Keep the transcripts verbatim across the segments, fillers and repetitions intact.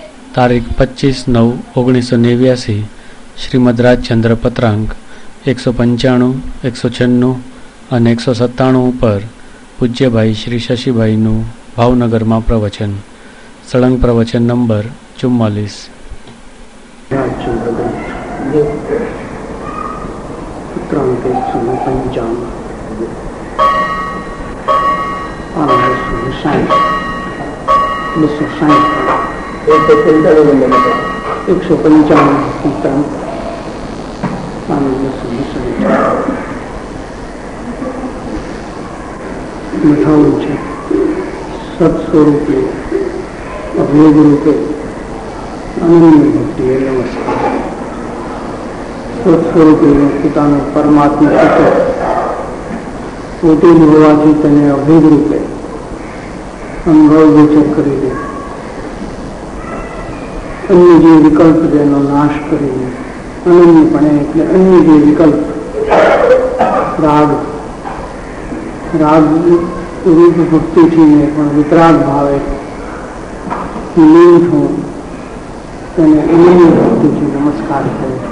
તારીખ પચીસ નવ ઓગણીસો નેવ્યાસી શ્રીમદ રાજચંદ્ર પત્રાંક એકસો પંચાણું એકસો છન્નું અને એકસો સત્તાણું ઉપર પૂજ્યભાઈ શ્રી શશીભાઈનું ભાવનગરમાં પ્રવચન. સળંગ પ્રવચન નંબર ચુમ્માલીસ. એકસો પંચાણું મઠાવું છે. સત્સ્વરૂપે અભેદ રૂપે અનન્ય ભક્તિ એ નમસ્કાર. સત્સ્વરૂપે પોતાનો પરમાત્મા પોતે જ હોવાથી તેને અભેદ રૂપે અનુભવ ગોચર કરી દે. અન્ય જે વિકલ્પ તેનો નાશ કરીને અનન્યપણે એટલે અન્ય જે વિકલ્પ રાગ રાગ રૂપ ભક્તિથી પણ વિતરાગ ભાવે લીન થવું તેને અનન્ય ભક્તિથી નમસ્કાર કરે છે.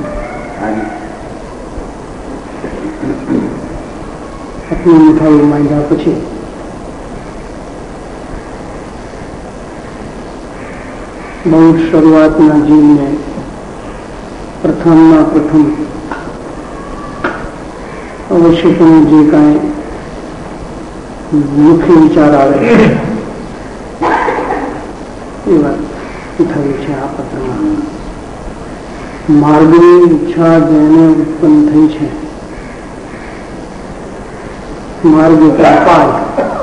આટલી મીઠાઈ માંડ્યા પછી બહુ શરૂઆતના જીવને પ્રથમમાં પ્રથમ અવશ્યપણે જે કાંઈ મુખ્ય વિચાર આવે એ વાત થયું છે આ પત્રમાં. માર્ગની ઈચ્છા જેને ઉત્પન્ન થઈ છે, માર્ગ પાય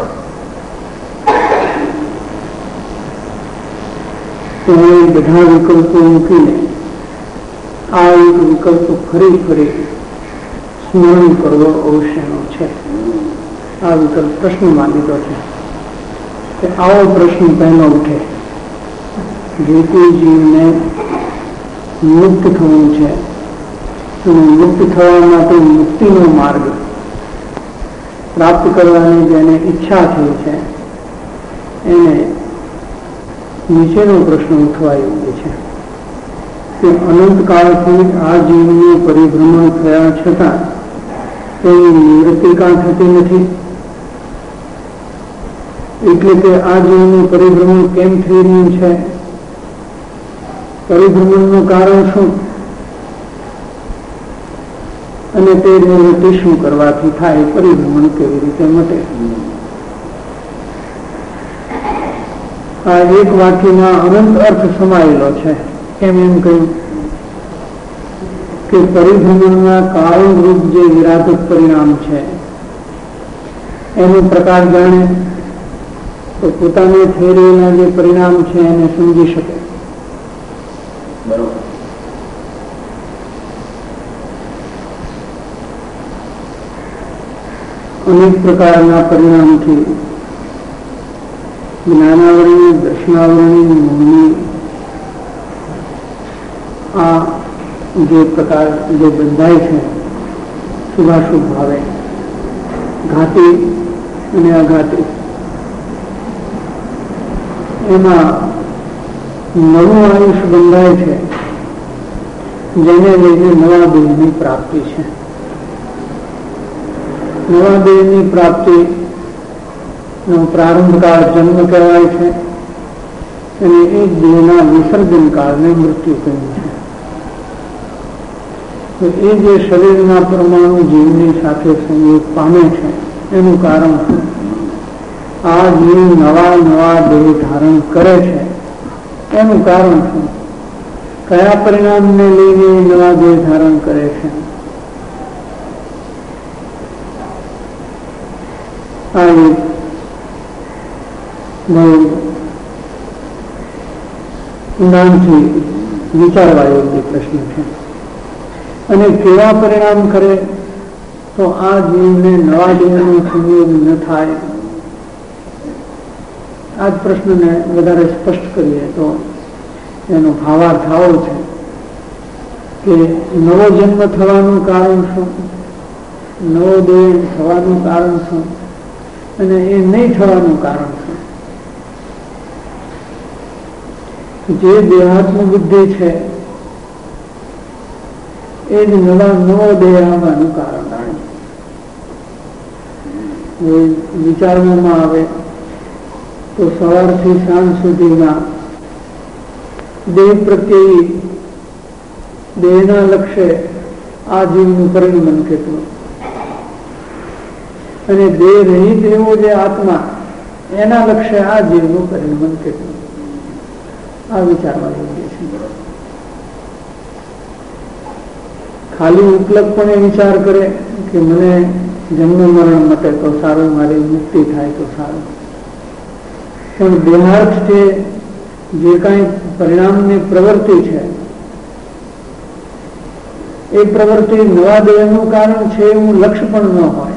તેને બધા વિકલ્પો મૂકીને આ એક વિકલ્પ ફરી ફરી સ્મરણ કરવો અવશ્યનો છે. આ વિકલ્પ પ્રશ્નમાં લીધો છે કે આવો પ્રશ્ન પહેલો ઉઠે, જે કોઈ જીવને મુક્ત થવું છે અને મુક્ત થવા માટે મુક્તિનો માર્ગ પ્રાપ્ત કરવાની જેને ઈચ્છા થઈ છે એને નીચેનો પ્રશ્ન ઉઠવા યોગ્ય છે કે અનંતકાળથી આ જીવનું પરિભ્રમણ થયા છતાં તેની નિવૃત્તિ કાં થતી નથી? એટલે કે આ જીવનું પરિભ્રમણ કેમ થઈ રહ્યું છે? પરિભ્રમણનું કારણ શું અને તે નિવૃત્તિ શું કરવાથી થાય? પરિભ્રમણ કેવી રીતે મટે? આ એક વાક્યમાં અનંત અર્થ સમાયેલો છે. કેમ એમ કહ્યું કે પરિભ્રમણના કારણરૂપ જે વિરાધક પરિણામ છે એનો પ્રકાર જાણે તો પોતાને થઈ રહેલા જે પરિણામ છે એને સમજી શકે. બરોબર. અનેક પ્રકારના પરિણામથી જ્ઞાનાવરણી, દર્શનાવરણી, મોહની આ જે પ્રકાર જે બંધાય છે શુભાશુભ ભાવે, ઘાતી અને અઘાતી, એમાં નવું આયુષ બંધાય છે જેને લઈને નવા દેહની પ્રાપ્તિ છે. નવા દેહની પ્રાપ્તિ નો પ્રારંભકાળ જન્મ કહેવાય છે અને એ દેહના વિસર્જન કાળને મૃત્યુ કહ્યું છે. તો એ જે શરીરના પરમાણુ જીવની સાથે સંયોગ પામે છે એનું કારણ શું? આ જીવ નવા નવા દેહ ધારણ કરે છે એનું કારણ શું? કયા પરિણામને લઈને નવા દેહ ધારણ કરે છે? આ એક બહુ ઊંડાણથી વિચારવા યોગ્ય પ્રશ્ન છે. અને કેવા પરિણામ કરે તો આ જીવને નવા દેહનો સંયોગ ન થાય? આ જ પ્રશ્નને વધારે સ્પષ્ટ કરીએ તો એનો ભાવાર્થ આવો છે કે નવો જન્મ થવાનું કારણ શું, નવો દેહ થવાનું કારણ શું અને એ નહીં થવાનું કારણ શું? જે દેહાત્મ બુદ્ધિ છે એ જ નવા નવો દેહ આવવાનું કારણ વિચારવામાં આવે તો સવારથી સાંજ સુધીમાં દેહ પ્રત્યે દેહના લક્ષ્ય આ જીવનું પરિણમન કેટલું, અને દેહ રહિત એવો જે આત્મા એના લક્ષ્ય આ જીવનું પરિણમન કેટલું, આ વિચારવા યોગ્ય છે. ખાલી ઉપલબ્ધપણે વિચાર કરે કે મને જન્મ મરણ મટે તો સારું, મારી મુક્તિ થાય તો સારું, પણ દેહાર્થ છે જે કાંઈ પરિણામની પ્રવૃત્તિ છે એ પ્રવૃત્તિ નવા દેહનું કારણ છે એવું લક્ષ્ય પણ ન હોય,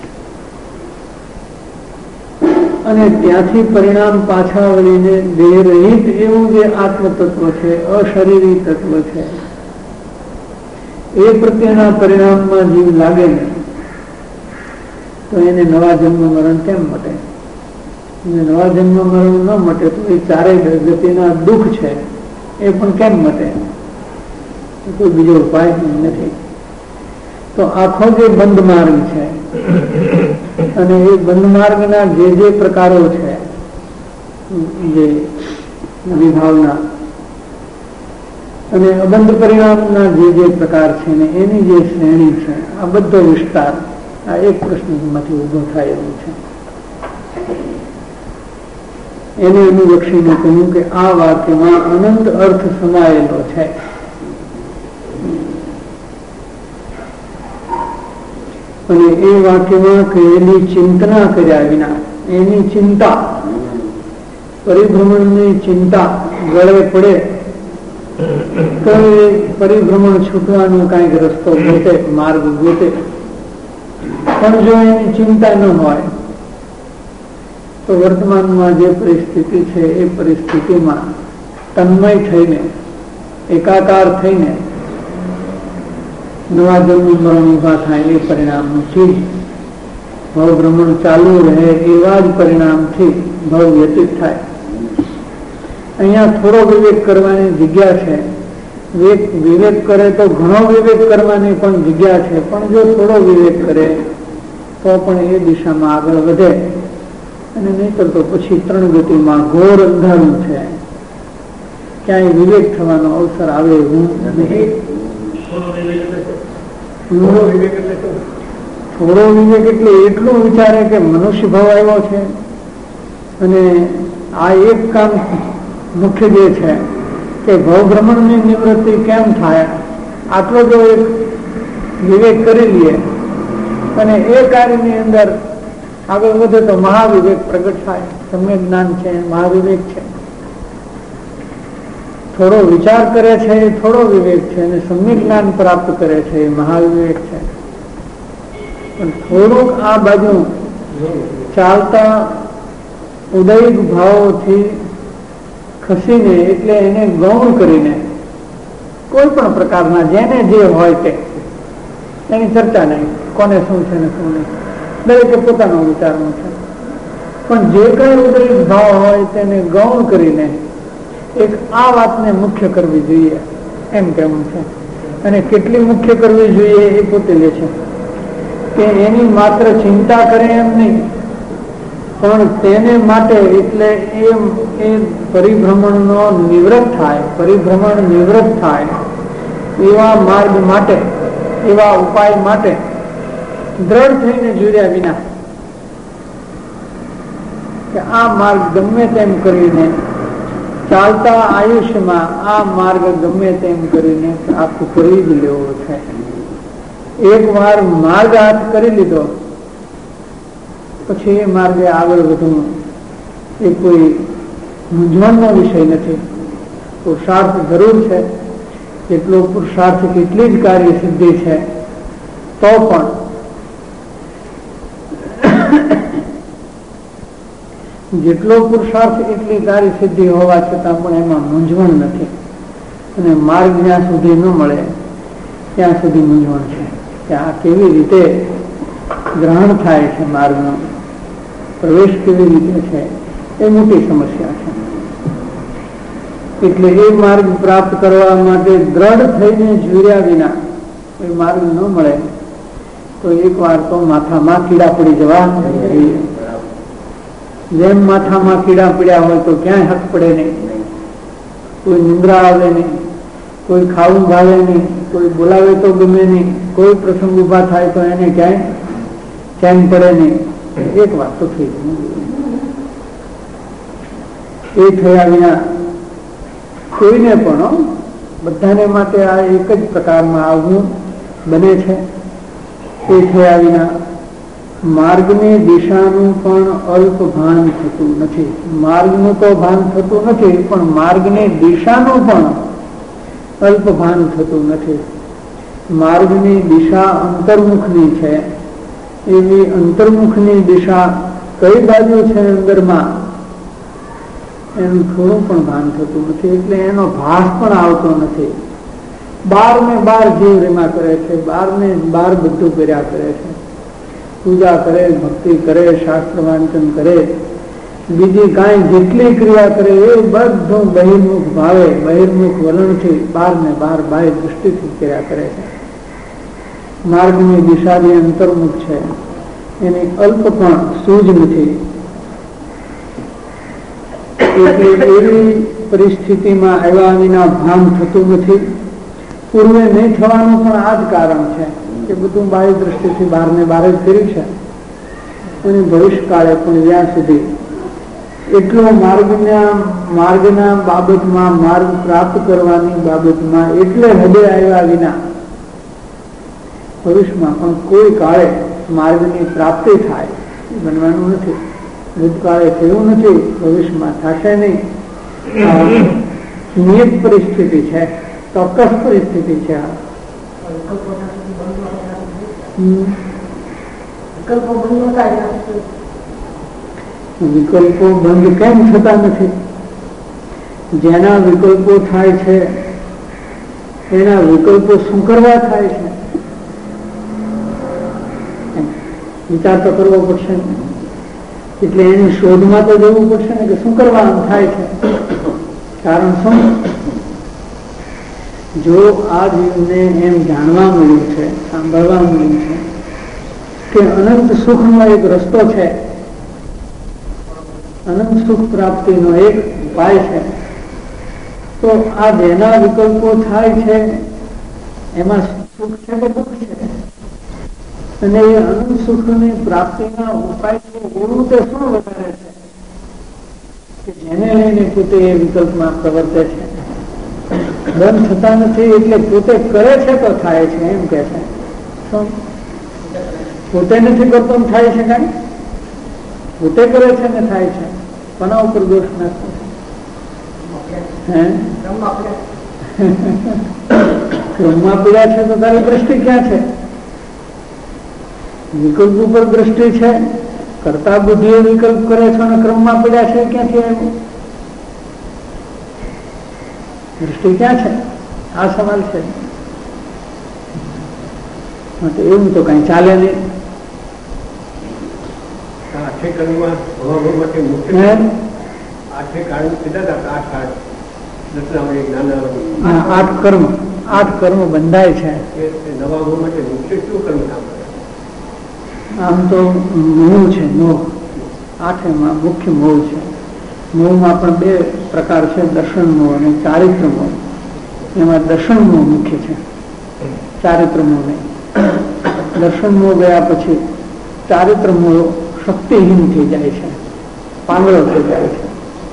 અને ત્યાંથી પરિણામ પાછા વળીને દેહ રહિત એવું જે આત્મતત્વ છે, અશરીરી તત્વ છે, એ પ્રત્યેના પરિણામમાં જીવ લાગે ને તો એને નવા જન્મ મરણ કેમ મટે? નવા જન્મ મરણ ન મટે તો એ ચારેય ગતિના દુઃખ છે એ પણ કેમ મટે? કોઈ બીજો ઉપાય નથી. તો આખો જે બંધ માર્ગ છે અને એ બંધ માર્ગના જે જે પ્રકારો છે, જે વિભાવના અને અબંધ પરિણામના જે જે પ્રકાર છે ને એની જે શ્રેણી છે, આ બધો વિસ્તાર આ એક પ્રશ્નમાંથી ઉભો થાય એવું છે. એને અનુલક્ષીને કહ્યું કે આ વાક્યમાં અનંત અર્થ સમાયેલો છે. અને એ વાક્યમાં કહેલી ચિંતના કર્યા વિના, એની ચિંતા, પરિભ્રમણની ચિંતા ગળે પડે તો એ પરિભ્રમણ છૂટવાનો કાંઈક રસ્તો ગોતે, માર્ગ ગોતે. પણ જો એની ચિંતા ન હોય તો વર્તમાનમાં જે પરિસ્થિતિ છે એ પરિસ્થિતિમાં તન્મય થઈને, એકાકાર થઈને નવા જન્મ મરણ ઉભા થાય એ પરિણામથી ભવ ભ્રમણ ચાલુ રહે એવા જ પરિણામથી ભવ વ્યતીત થાય. અહીંયા થોડો વિવેક કરવાની જગ્યા છે. વિવેક કરે તો ઘણો વિવેક કરવાની પણ જગ્યા છે, પણ જો થોડો વિવેક કરે તો પણ એ દિશામાં આગળ વધે, અને નહીતર તો પછી ત્રણ ગતિમાં ઘોર અંધારું છે, ક્યાંય વિવેક થવાનો અવસર આવે એવું નહીં. થોડો વિવેક એટલે એટલું વિચારે કે મનુષ્ય ભાવ આવ્યો છે અને આ એક કામ મુખ્ય જે છે કે ભવ ભ્રમણની નિવૃત્તિ કેમ થાય, આટલો જો એક વિવેક કરી લઈએ અને એ કાર્યની અંદર આગળ વધે તો મહાવિવેક પ્રગટ થાય. સમ્યક જ્ઞાન છે, મહાવિવેક છે. થોડો વિચાર કરે છે એ થોડો વિવેક છે, અને સમ્યક જ્ઞાન પ્રાપ્ત કરે છે એ મહાવિવેક છે. પણ થોડુંક આ બાજુ ચાલતા ઉદયિક ભાવોથી ખસીને, એટલે એને ગૌણ કરીને કોઈ પણ પ્રકારના જેને જે હોય તે એની ચર્ચા નહીં, કોને શું છે ને શું નહીં, દરેકે પોતાનો વિચારવું છે. પણ જે કઈ ઉદયિક ભાવ હોય તેને ગૌણ કરીને એક આ વાતને મુખ્ય કરવી જોઈએ એમ કહેવું છે. અને કેટલી મુખ્ય કરવી જોઈએ એ પોતે લે છે કે એની માત્ર ચિંતા કરે એમ નહીં, પણ તેને માટે એટલે એ પરિભ્રમણનો નિવૃત્ત થાય, પરિભ્રમણ નિવૃત્ત થાય એવા માર્ગ માટે, એવા ઉપાય માટે દ્રઢ થઈને જોડ્યા વિના કે આ માર્ગ ગમે તેમ કરીને ચાલતા આયુષ્યમાં આ માર્ગ ગમે તેમ કરીને પ્રાપ્ત કરી જ લેવો છે. એક વાર માર્ગ હાથ કરી લીધો પછી એ માર્ગે આગળ વધવું એ કોઈ મૂંઝવણનો વિષય નથી. પુરુષાર્થ જરૂર છે, એટલો પુરુષાર્થ કેટલી જ કાર્ય સિદ્ધિ છે તો પણ જેટલો પુરુષાર્થ એટલી કાર્ય સિદ્ધિ હોવા છતાં પણ એમાં મૂંઝવણ નથી. અને માર્ગ જ્યાં સુધી ન મળે ત્યાં સુધી મૂંઝવણ છે કે આ કેવી રીતે ગ્રહણ થાય છે, માર્ગનો પ્રવેશ કેવી રીતે છે, એ મોટી સમસ્યા છે. એટલે એ માર્ગ પ્રાપ્ત કરવા માટે દ્રઢ થઈને જોયા વિના એ માર્ગ ન મળે તો એક વાર તો માથામાં કીડા પડી જવા જોઈએ. જેમ માથામાં કીડા પડ્યા હોય તો ક્યાંય હક પડે નહીં, કોઈ નિંદ્રા આવે નહીં, કોઈ ખાવું ભાવે નહીં, કોઈ બોલાવે તો ગમે નહીં, કોઈ પ્રસંગ ઉભા થાય તો એને ક્યાંય ચેન પડે નહીં. એક વાત તો થઈ એ થયા વિના કોઈને પણ બધાને માટે આ એક જ પ્રકારમાં આવવું બને છે. એ થયા વિના માર્ગની દિશાનું પણ અલ્પ ભાન થતું નથી. માર્ગનું તો ભાન થતું નથી, પણ માર્ગની દિશાનું પણ અલ્પ ભાન થતું નથી. માર્ગની દિશા અંતર્મુખની છે, એવી અંતર્મુખની દિશા કઈ બાજુ છે અંદરમાં એનું થોડું પણ ભાન થતું નથી. એટલે એનો ભાસ પણ આવતો નથી. બાર ને બાર જીવ રેમા કરે છે, બાર ને બાર બધું કર્યા કરે છે. પૂજા કરે, ભક્તિ કરે, શાસ્ત્ર વાંચન કરે, બીજી કાંઈ જેટલી ક્રિયા કરે એ બધું બહિર્મુખ ભાવે બહિર્મુખ વલણથી બાર ને બાર બાહ્ય દૃષ્ટિથી કર્યા કરે છે. માર્ગની દિશા જે અંતર્મુખ છે એની અલ્પ પણ સૂઝ નથી. એટલે એવી પરિસ્થિતિમાં આવ્યા વિના ભાન થતું નથી. પૂર્વે નહીં થવાનું પણ આ જ કારણ છે કે બધું બાહ્ય દ્રષ્ટિથી બહાર ને બહાર જ કર્યું છે. અને ભવિષ્યકાળે પણ જ્યાં સુધી એટલો માર્ગના માર્ગના બાબતમાં માર્ગ પ્રાપ્ત કરવાની બાબતમાં એટલે હદે આવ્યા વિના ભવિષ્યમાં પણ કોઈ કાળે માર્ગની પ્રાપ્તિ થાય બનવાનું નથી. ભૂતકાળે થયું નથી, ભવિષ્યમાં થશે નહીં. નિયત પરિસ્થિતિ છે, ચોક્કસ પરિસ્થિતિ છે. વિકલ્પો બંધ કેમ થતા નથી? જેના વિકલ્પો થાય છે એના વિકલ્પો શું કરવા થાય છે વિચાર તો કરવો પડશે. એટલે એની શોધમાં તો જવું પડશે ને કે શું કરવાનું થાય છે, કારણ શું? જો આ જીવને એમ જાણવા મળ્યું છે, સાંભળવા મળ્યું છે કે અનંત સુખનો એક રસ્તો છે, અનંત સુખ પ્રાપ્તિનો એક ઉપાય છે, તો આ જેના વિકલ્પો થાય છે એમાં સુખ છે કે દુઃખ છે? અને એ અનંત સુખની પ્રાપ્તિના ઉપાય છે એવું તે શું વધારે છે કે જેને લઈને પોતે એ વિકલ્પમાં પ્રવર્તે છે? બંધ થતા નથી એટલે પોતે કરે છે તો થાય છે એમ કે છે. શું પોતે નથી કરતો થાય છે? કાંઈ પોતે કરે છે ને થાય છે. કોના ઉપર દોષ નાખતો છે? ક્રમમાં પીડા છે તો તારી દ્રષ્ટિ ક્યાં છે? વિકલ્પ ઉપર દ્રષ્ટિ છે. કરતા બુદ્ધિએ વિકલ્પ કરે છે અને ક્રમમાં પડ્યા છે ક્યાંથી આવ્યું? દ્રષ્ટિ ક્યાં છે? આ સવાલ છે. એવું તો કઈ ચાલે નહીં. આઠ કર્મ આઠ કર્મ બંધાય છે. નવા ભવ માટે મુખ્ય શું કર્મ કામ કરે? આમ તો મોહ છે. મોહ આઠેમાં મુખ્ય મોહ છે. મોહમાં પણ બે પ્રકાર છે, દર્શન મોહ અને ચારિત્ર મોહ. એમાં દર્શન મોહ મુખ્ય છે, ચારિત્ર મોહ નહીં. દર્શન મોહ ગયા પછી ચારિત્ર મોહ શક્તિહીન થઈ જાય છે, પાંગળો થઈ જાય છે.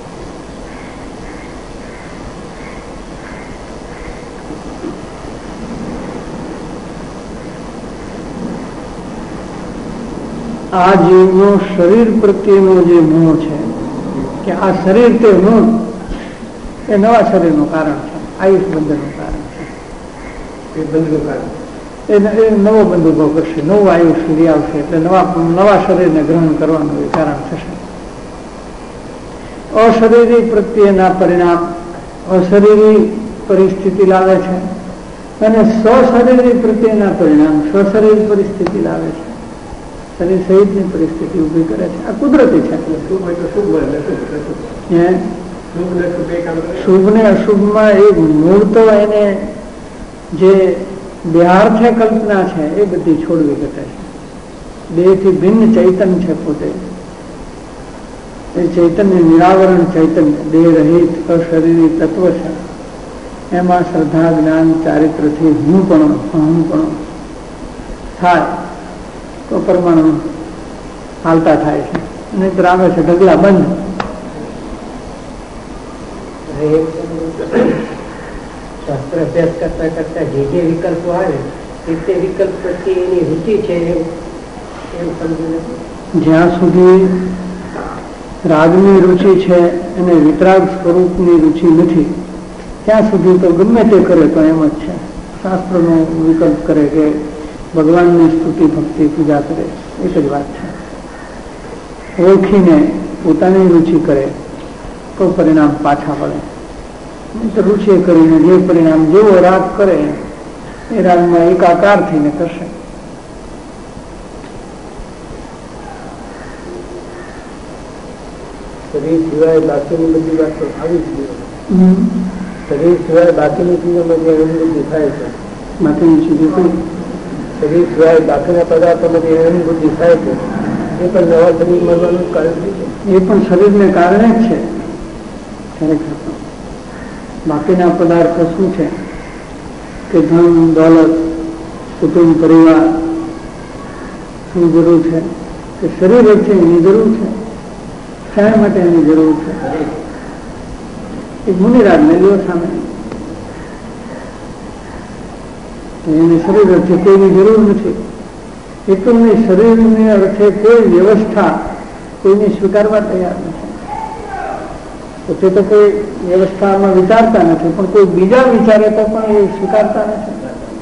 આ જીવનો શરીર પ્રત્યેનો જે મોહ છે કે આ શરીર તે મોહ એ નવા શરીરનું કારણ છે, આયુષ બંધનનું કારણ છે. એ બંધનું કારણ એ નવો બંધ ઉભો કરશે, નવું આયુષ લઈ આવશે એટલે નવા નવા શરીરને ગ્રહણ કરવાનું એ કારણ થશે. અશરીરી પ્રત્યેના પરિણામ અશરીરી પરિસ્થિતિ લાવે છે અને સ્વશરીરી પ્રત્યેના પરિણામ સ્વશરીર પરિસ્થિતિ લાવે છે. શરીર સહિતની પરિસ્થિતિ ઉભી કરે છે. આ કુદરતી છે. શુભ ને અશુભ એ કામ કરે. શુભ ને અશુભમાં એક મૂળ તો એને જે દેહાર્થે કલ્પના છે એ બધી છોડવી ઘટે છે. દેહથી ભિન્ન ચૈતન્ય છે પોતે. એ ચૈતન્ય નિરાવરણ ચૈતન્ય, દેહ રહિત અશરીરી તત્વ છે. એમાં શ્રદ્ધા જ્ઞાન ચારિત્રથી હું પણ અહમ પણ થાય તો પરમાણુ હાલતા થાય છે. નહીતર આવે છે ઢગલા બંધ. શાસ્ત્ર અભ્યાસ કરતા કરતા જે જે વિકલ્પો આવે તે વિકલ્પ પ્રત્યે એની રુચિ છે એમ સમજી નથી. જ્યાં સુધી રાગની રુચિ છે અને વિતરાગ સ્વરૂપની રુચિ નથી ત્યાં સુધી તો ગમે તે કરે તો એમ જ છે. શાસ્ત્રનો વિકલ્પ કરે કે ભગવાનની સ્તુતિ ભક્તિ પૂજા કરે એક જ વાત છે. ઓળખીને પોતાની રુચિ કરે તો પરિણામ પાછા પડે. રુચિ કરીને જે પરિણામ જેવો રાગ કરે એ રાગમાં એકાકાર થઈને કરશે. શરીર સિવાય બાકીની બધી વાતો આવી જ ગઈ. શરીર સિવાય બાકીની ચીજોમાં જે અનુભૂતિ થાય છે, બાકીની ચીજો કોઈ શરીર સિવાય બાકીના પદાર્થોમાં જે અનુભૂતિ થાય છે એ પણ નવા શરીર મળવાનું કારણ છે. એ પણ શરીરને કારણે જ છે. ખરેખર બાકીના પદાર્થો શું છે કે ધન દોલત કુટુંબ પરિવાર શું જરૂર છે કે શરીર છે એની જરૂર છે. શા માટે એની જરૂર છે? એક મુનિરાજને લ્યો સામે, એને શરીર અર્થે કોઈની જરૂર નથી. એટલું નહીં, શરીરને અર્થે કોઈ વ્યવસ્થા કોઈને સ્વીકારવા તૈયાર નથી. પોતે તો કોઈ વ્યવસ્થામાં વિચારતા નથી પણ કોઈ બીજા વિચારે તો પણ એ સ્વીકારતા નથી.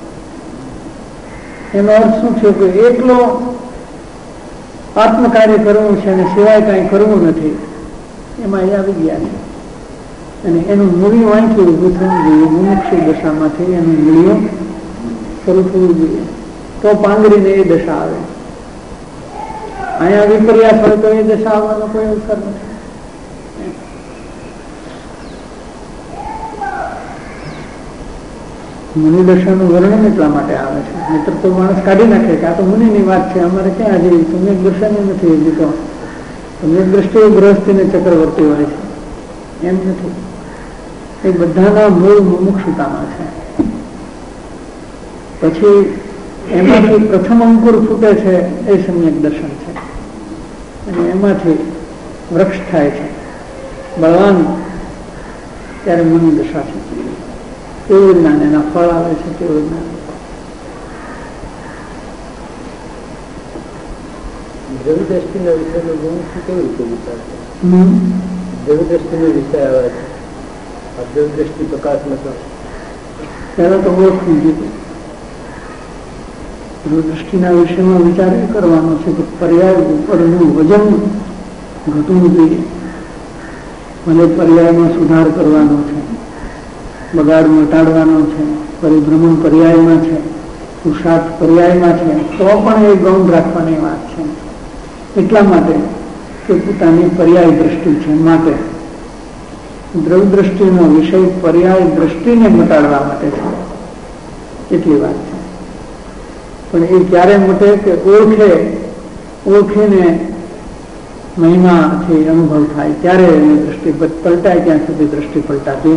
એનો અર્થ શું છે કે એકલો આત્મકાર્ય કરવું છે અને સિવાય કાંઈ કરવું નથી, એમાં એ આવી ગયા છે. અને એનું મૂળિયું અહીંથી ઊભું થવું જોઈએ. મુમુક્ષુ દશામાંથી એનું મૂળિયું શરૂ થવું જોઈએ તો પાંગરીને એ દશા આવે. અહીંયા વિપર્યાસ હોય તો એ દશા આવવાનો કોઈ અવસર નથી. મુનિ દશાનું વર્ણન એટલા માટે આવે છે, નહીતર તો માણસ કાઢી નાખે કે આ તો મુનિની વાત છે, અમારે ક્યાં હજી તમે દર્શન નથી હજી તો. તમે દ્રષ્ટિએ ગૃહસ્થીને ચક્રવર્તી હોય છે એમ નથી. એ બધાના મૂળ મુમુક્ષુતામાં છે. પછી એમાંથી પ્રથમ અંકુર ફૂટે છે એ સમ્યક દર્શન છે અને એમાંથી વૃક્ષ થાય છે બળવાન, ત્યારે મુનિ દશા છે. કેવું જ્ઞાન એના ફળ આવે છે. કેવું જ્ઞાન દ્રવ્ય દ્રષ્ટિના વિષયનો મુમુક્ષુ કેવી રીતે વિચારશે? દ્રવ્ય દ્રષ્ટિનો વિષય આવે છે, આ દ્રવ્ય દ્રષ્ટિ પ્રકાશમાં તો પહેલા તો ઓળખવું જોઈએ. દ્રષ્ટિના વિષયમાં વિચાર એ કરવાનો છે કે પર્યાય ઉપરનું વજન ઘટવું જોઈએ. મને પર્યાયમાં સુધાર કરવાનો છે, બગાડ મટાડવાનો છે, પરિભ્રમણ પર્યાયમાં છે, પુરુષાર્થ પર્યાયમાં છે, તો પણ એ ગૌણ રાખવાની વાત છે. એટલા માટે કે પોતાની પર્યાય દ્રષ્ટિ છે. માટે દ્રવ્ય દ્રષ્ટિનો વિષય પર્યાય દ્રષ્ટિને મટાડવા માટે છે એટલી વાત છે. પણ એ ક્યારે મટે કે ઓળખે ઓળખીને મહિમાથી અનુભવ થાય ત્યારે એની દ્રષ્ટિ પલટાય. ત્યાં સુધી દ્રષ્ટિ પલટાતી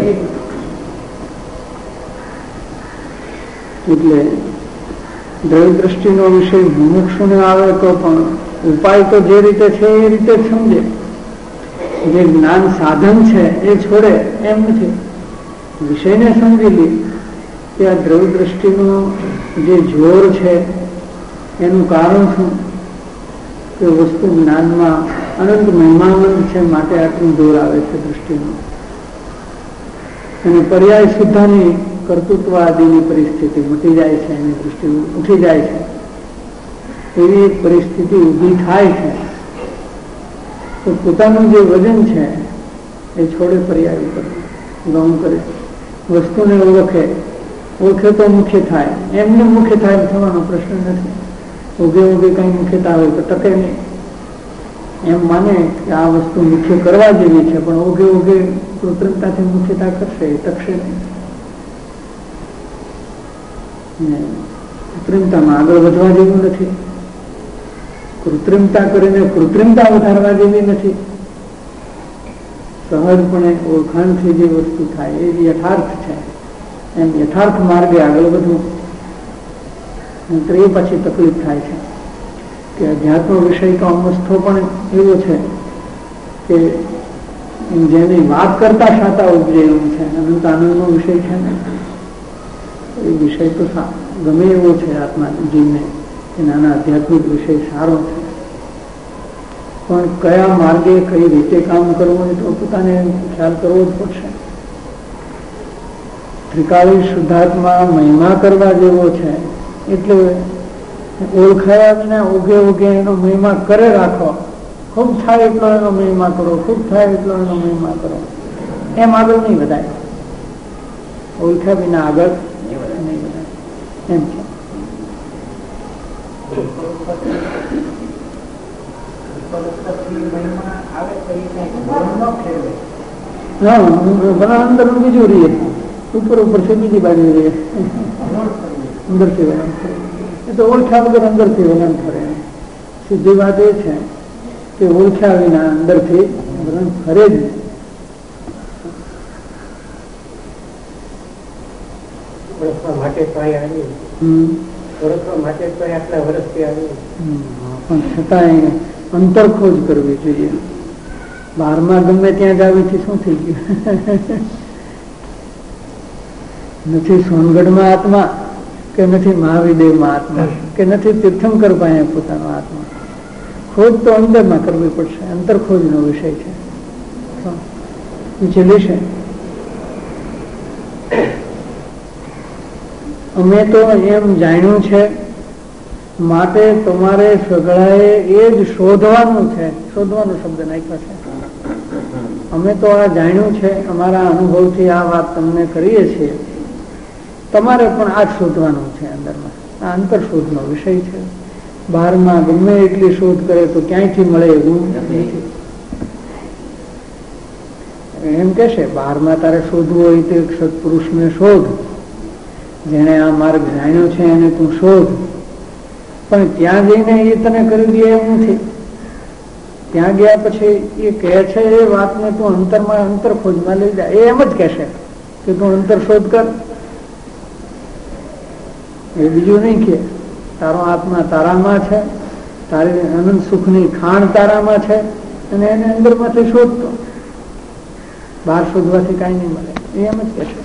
એટલે દ્રવ્ય દ્રષ્ટિનો વિષય મુમુક્ષુને આવે તો પણ ઉપાય તો જે રીતે છે એ રીતે જ સમજે. જે જ્ઞાન સાધન છે એ છોડે એમ નથી. વિષયને સમજી લે કે આ દ્રવ્ય દ્રષ્ટિનું જે જોર છે એનું કારણ શું કે વસ્તુ જ્ઞાનમાં અનંત મહિમાનંદ છે માટે આટલું જોર આવે છે દ્રષ્ટિનું. અને પર્યાય સિદ્ધાની કર્તૃત્વ આદિની પરિસ્થિતિ મટી જાય છે, એની દૃષ્ટિ ઉઠી જાય છે. એવી પરિસ્થિતિ ઊભી થાય છે તો પોતાનું જે વજન છે એ છોડે, પર્યાય ઉપર ગૌણ કરે, વસ્તુને ઓળખે. ઓળખે તો મુખ્ય થાય. એમને મુખ્ય થાય થવાનો પ્રશ્ન નથી. ઉભે ઉભે કઈ મુખ્યતા હોય તો ટકે નહીં. એમ માને કે આ વસ્તુ મુખ્ય કરવા જેવી છે, પણ ઓગે ઓગે કૃત્રિમતાથી મુખ્યતા કરશે એ ટકશે નહીં. કૃત્રિમતામાં આગળ વધવા જેવું નથી. કૃત્રિમતા કરીને કૃત્રિમતા વધારવા જેવી નથી. સહજપણે ઓળખાણથી જે વસ્તુ થાય એ યથાર્થ છે, એમ યથાર્થ માર્ગે આગળ વધવું. એ પછી તકલીફ થાય છે કે અધ્યાત્મ વિષય તો અમસ્તો પણ એવો છે કે જેની વાત કરતા શાતા ઉપજે એવું છે. અનંત આનંદનો વિષય છે ને, એ વિષય તો ગમે એવો છે આત્મા જીવને કે નાના આધ્યાત્મિક વિષય સારો છે, પણ કયા માર્ગે કઈ રીતે કામ કરવું એ તો પોતાને ખ્યાલ કરવો જ પડશે. ત્રિકાળી શુદ્ધાત્મા મહિમા કરવા જેવો છે, એટલે ઓળખાયા ને ઓગે ઓગે એનો મહિમા કરે રાખો. ખૂબ થાય એટલો એનો મહિમા કરો, ખૂબ થાય એટલો એનો મહિમા કરો. એમ આગળ નહીં વધાય. ઓળખ્યા વિના આગળ નહીં વધાય. એમ છે. હા, ઘણા અંદર બીજું રહીએ, ઉપર ઉપર છે બીજી બાજુ રહીએ, અંદરથી વલણ ફરે. એ તો ઓળખ્યા વગર અંદરથી વલણ ફરે. સીધી વાત એ છે કે ઓળખ્યા વિના અંદરથી વલણ ફરે જ. પણ છતાંય અંતરખોજ કરવી જોઈએ. બહારમાં ગમે ત્યાં જ આવીથી શું થઈ ગયું? નથી સોનગઢમાં આત્મા, કે નથી મહાવિદેવમાં આત્મા, કે નથી તીર્થંકર પાસે પોતાનો આત્મા. ખોજ તો અંદરમાં કરવી પડશે. અંતરખોજનો વિષય છે. નીચે લેશે. અમે તો એમ જાણ્યું છે, માટે તમારે સગળાએ એ જ શોધવાનું છે. શોધવાનો શબ્દ નાખ્યો છે. અમે તો આ જાણ્યું છે, અમારા અનુભવથી આ વાત તમને કરીએ છીએ. તમારે પણ આ જ શોધવાનું છે અંદરમાં. આ અંતરશોધનો વિષય છે. બહારમાં ગમે એટલી શોધ કરે તો ક્યાંયથી મળે એવું નથી. એમ કે છે બહારમાં તારે શોધવું હોય તો એક સત્પુરુષને શોધ, જેને આ માર્ગ જાણ્યો છે એને તું શોધ. પણ ત્યાં જઈને એ તને કરી દે એમ નથી. ત્યાં ગયા પછી એ કહે છે એ વાતને તું અંતરમાં અંતરખોજમાં લઈ જાય. એ એમ જ કહેશે કે તું અંતર શોધ કર. એ બીજું નહીં કે તારો આત્મા તારામાં છે, તારી અનંત સુખની ખાણ તારામાં છે, અને એને અંદરમાંથી શોધતો. બહાર શોધવાથી કાંઈ નહીં મળે. એ એમ જ કહેશે.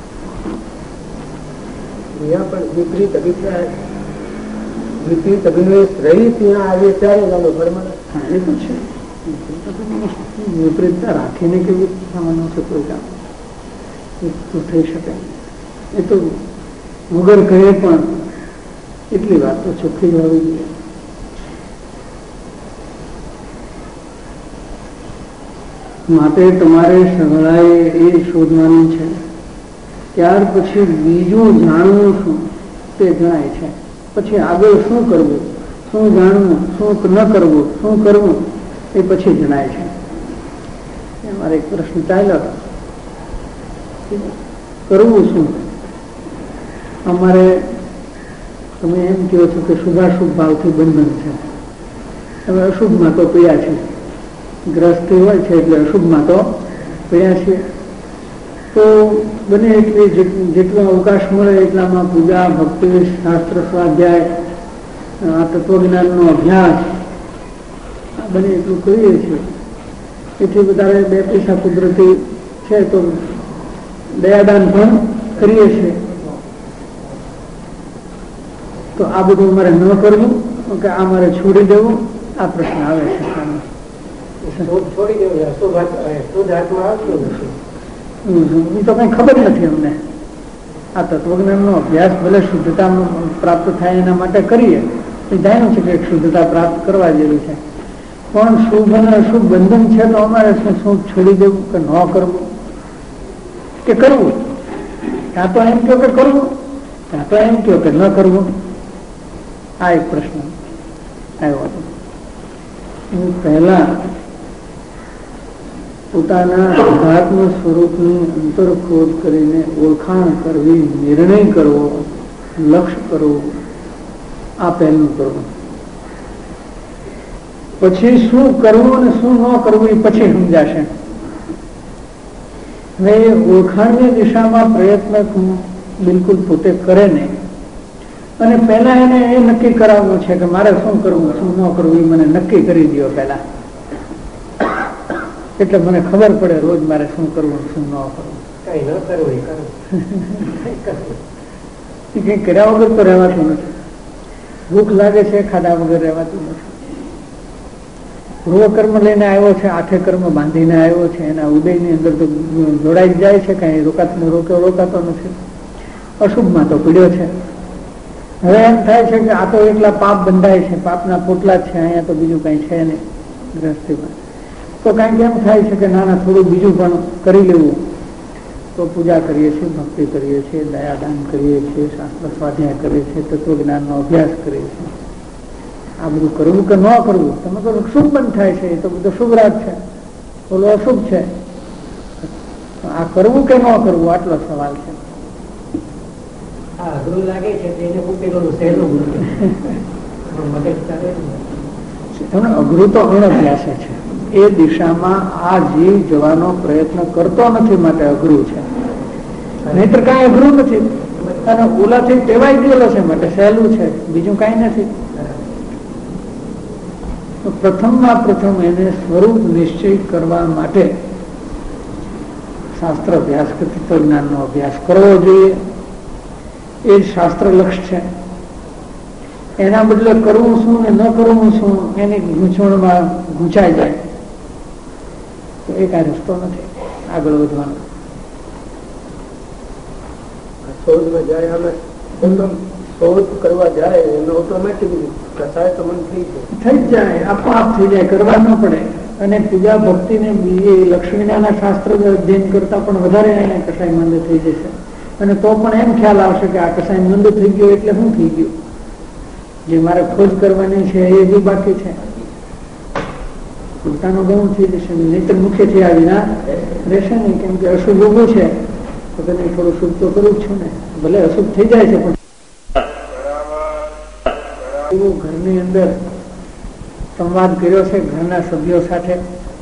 અહીંયા પણ વિપરીત અભિપ્રાય, વિપરીત અભિનિવેશ રહી ત્યાં આવે ત્યારે ગાલો ભરમાં. હા, એ તો છે. વિપરીતતા રાખીને કેવી થવાનું છે કોઈ કામ તો થઈ શકે. એ તો વગર કહે પણ એટલી વાત તો ચોખ્ખી જ હોવી જોઈએ. માટે તમારે સગળાએ એ શોધવાનું છે. ત્યાર પછી બીજું જાણવું શું તે જણાય છે. પછી આગળ શું કરવું, શું જાણવું, શું ન કરવું, શું કરવું એ પછી જણાય છે. મારે એક પ્રશ્ન ચાલ્યો, કરવું શું? અમારે તમે એમ કહો છો કે શુભાશુભ ભાવથી બંધન છે. હવે અશુભમાં તો પીડા છે. ગ્રસ્તી હોય છે એટલે અશુભમાં તો પીડા છે. તો બને એટલી જેટલો અવકાશ મળે એટલામાં પૂજા, ભક્તિ, શાસ્ત્ર સ્વાધ્યાય, આ તત્વજ્ઞાનનો અભ્યાસ આ બને એટલું કરીએ છીએ. એથી વધારે બે પૈસા કુદરતી છે તો દયાદાન પણ કરીએ છીએ. તો આ બધું મારે ન કરવું કે આ મારે છોડી દેવું, આ પ્રશ્ન આવે છે. છોડી દેવું એ તો કઈ ખબર નથી અમને. આ તત્વજ્ઞાનનો અભ્યાસ ભલે શુદ્ધતા પ્રાપ્ત થાય એના માટે કરીએ, એ જાણ્યું છે કે શુદ્ધતા પ્રાપ્ત કરવા જેવી છે. પણ શુભ અને અશુભ બંધન છે તો અમારે શું છોડી દેવું કે ન કરવું કે કરવું? ત્યાં તો એમ કહો કે કરવું, ત્યાં તો એમ કહો કે ન કરવું. આ એક પ્રશ્ન આવ્યો હતો. પહેલા પોતાના આધ્યાત્મ સ્વરૂપની અંતરખોદ કરીને ઓળખાણ કરવી, નિર્ણય કરવો, લક્ષ્ય કરવું, આ પહેલું કરવું. પછી શું કરવું અને શું ન કરવું એ પછી સમજાશે. હવે ઓળખાણની દિશામાં પ્રયત્ન બિલકુલ પોતે કરે નહીં અને પહેલા એને એ નક્કી કરાવવું છે કે મારે શું કરવું શું ન કરવું એ મને નક્કી કરી દો પહેલા, એટલે મને ખબર પડે રોજ મારે શું કરવું શું ન કરવું. કઈ ન કરવું કઈ કર્યા વગર તો રહેવાતું નથી. ભૂખ લાગે છે ખાધા વગર રહેવાતું નથી. પૂર્વ કર્મ લઈને આવ્યો છે, આઠે કર્મ બાંધીને આવ્યો છે, એના ઉદયની અંદર તો જોડાઈ જાય છે, કઈ રોકાતો રોકે રોકાતો નથી. અશુભમાં તો પીડ્યો છે. હવે એમ થાય છે કે આ તો એકલા પાપ બંધાય છે, પાપના પોટલા જ છે, અહીંયા તો બીજું કઈ છે નહીં ગ્રસ્તીમાં. તો કંઈક એમ થાય છે કે નાના થોડું બીજું પણ કરી લેવું. તો પૂજા કરીએ છીએ, ભક્તિ કરીએ છીએ, દયાદાન કરીએ છીએ, શાસ્ત્ર સ્વાધ્યાય કરીએ છીએ, તત્વજ્ઞાનનો અભ્યાસ કરીએ છીએ. આ બધું કરવું કે ન કરવું, તમે કહો શુભ બંધ થાય છે, એ તો બધું શુભ રાગ છે, ઓલો અશુભ છે. આ કરવું કે ન કરવું આટલો સવાલ છે. અઘરું લાગે છે એને પોતે સહેલું તમને અઘરું તો અણભ્યાસ છે. એ દિશામાં આ જીવ જવાનો પ્રયત્ન કરતો નથી માટે અઘરું છે, નહીતર કઈ અઘરું નથી. અને ઓલાથી ટેવાઈ ગયેલો છે માટે સહેલું છે, બીજું કઈ નથી. પ્રથમમાં પ્રથમ એને સ્વરૂપ નિશ્ચય કરવા માટે શાસ્ત્ર અભ્યાસ કે તત્વજ્ઞાનનો અભ્યાસ કરવો જોઈએ. એ શાસ્ત્ર લક્ષ છે. એના બદલે કરવું શું ને ન કરવું શું એની ગૂંચવણમાં ગૂંચાઈ જાય તો એ કઈ રસ્તો નથી આગળ વધવાનો. શોધમાં જાય અમે શોધ કરવા જાય એનો ઓટોમેટિક કસાય તો મન થઈ જાય થઈ જ જાય, આપોઆપ થઈ જાય, કરવા ન પડે. અને પૂજા ભક્તિ ને બીજી લક્ષ્મીના શાસ્ત્ર અધ્યયન કરતા પણ વધારે એને કસાય મંદ થઈ જશે. અને તો પણ એમ ખ્યાલ આવશે કે આ કસાય મંદ થઈ ગયો એટલે શું થઈ ગયું, જે મારે ખોજ કરવાની છે એ બી બાકી છે. પોતાનું ગૌણ થઈ જશે, નહીતર મુખ્યથી આ વિના રહેશે નહીં. કેમ કે અશુભ ઉભું છે તો તેને થોડું શુભ તો કરું જ છું ને, ભલે અશુભ થઈ જાય છે પણ એવું ઘરની અંદર સંવાદ કર્યો છે ઘરના સભ્યો સાથે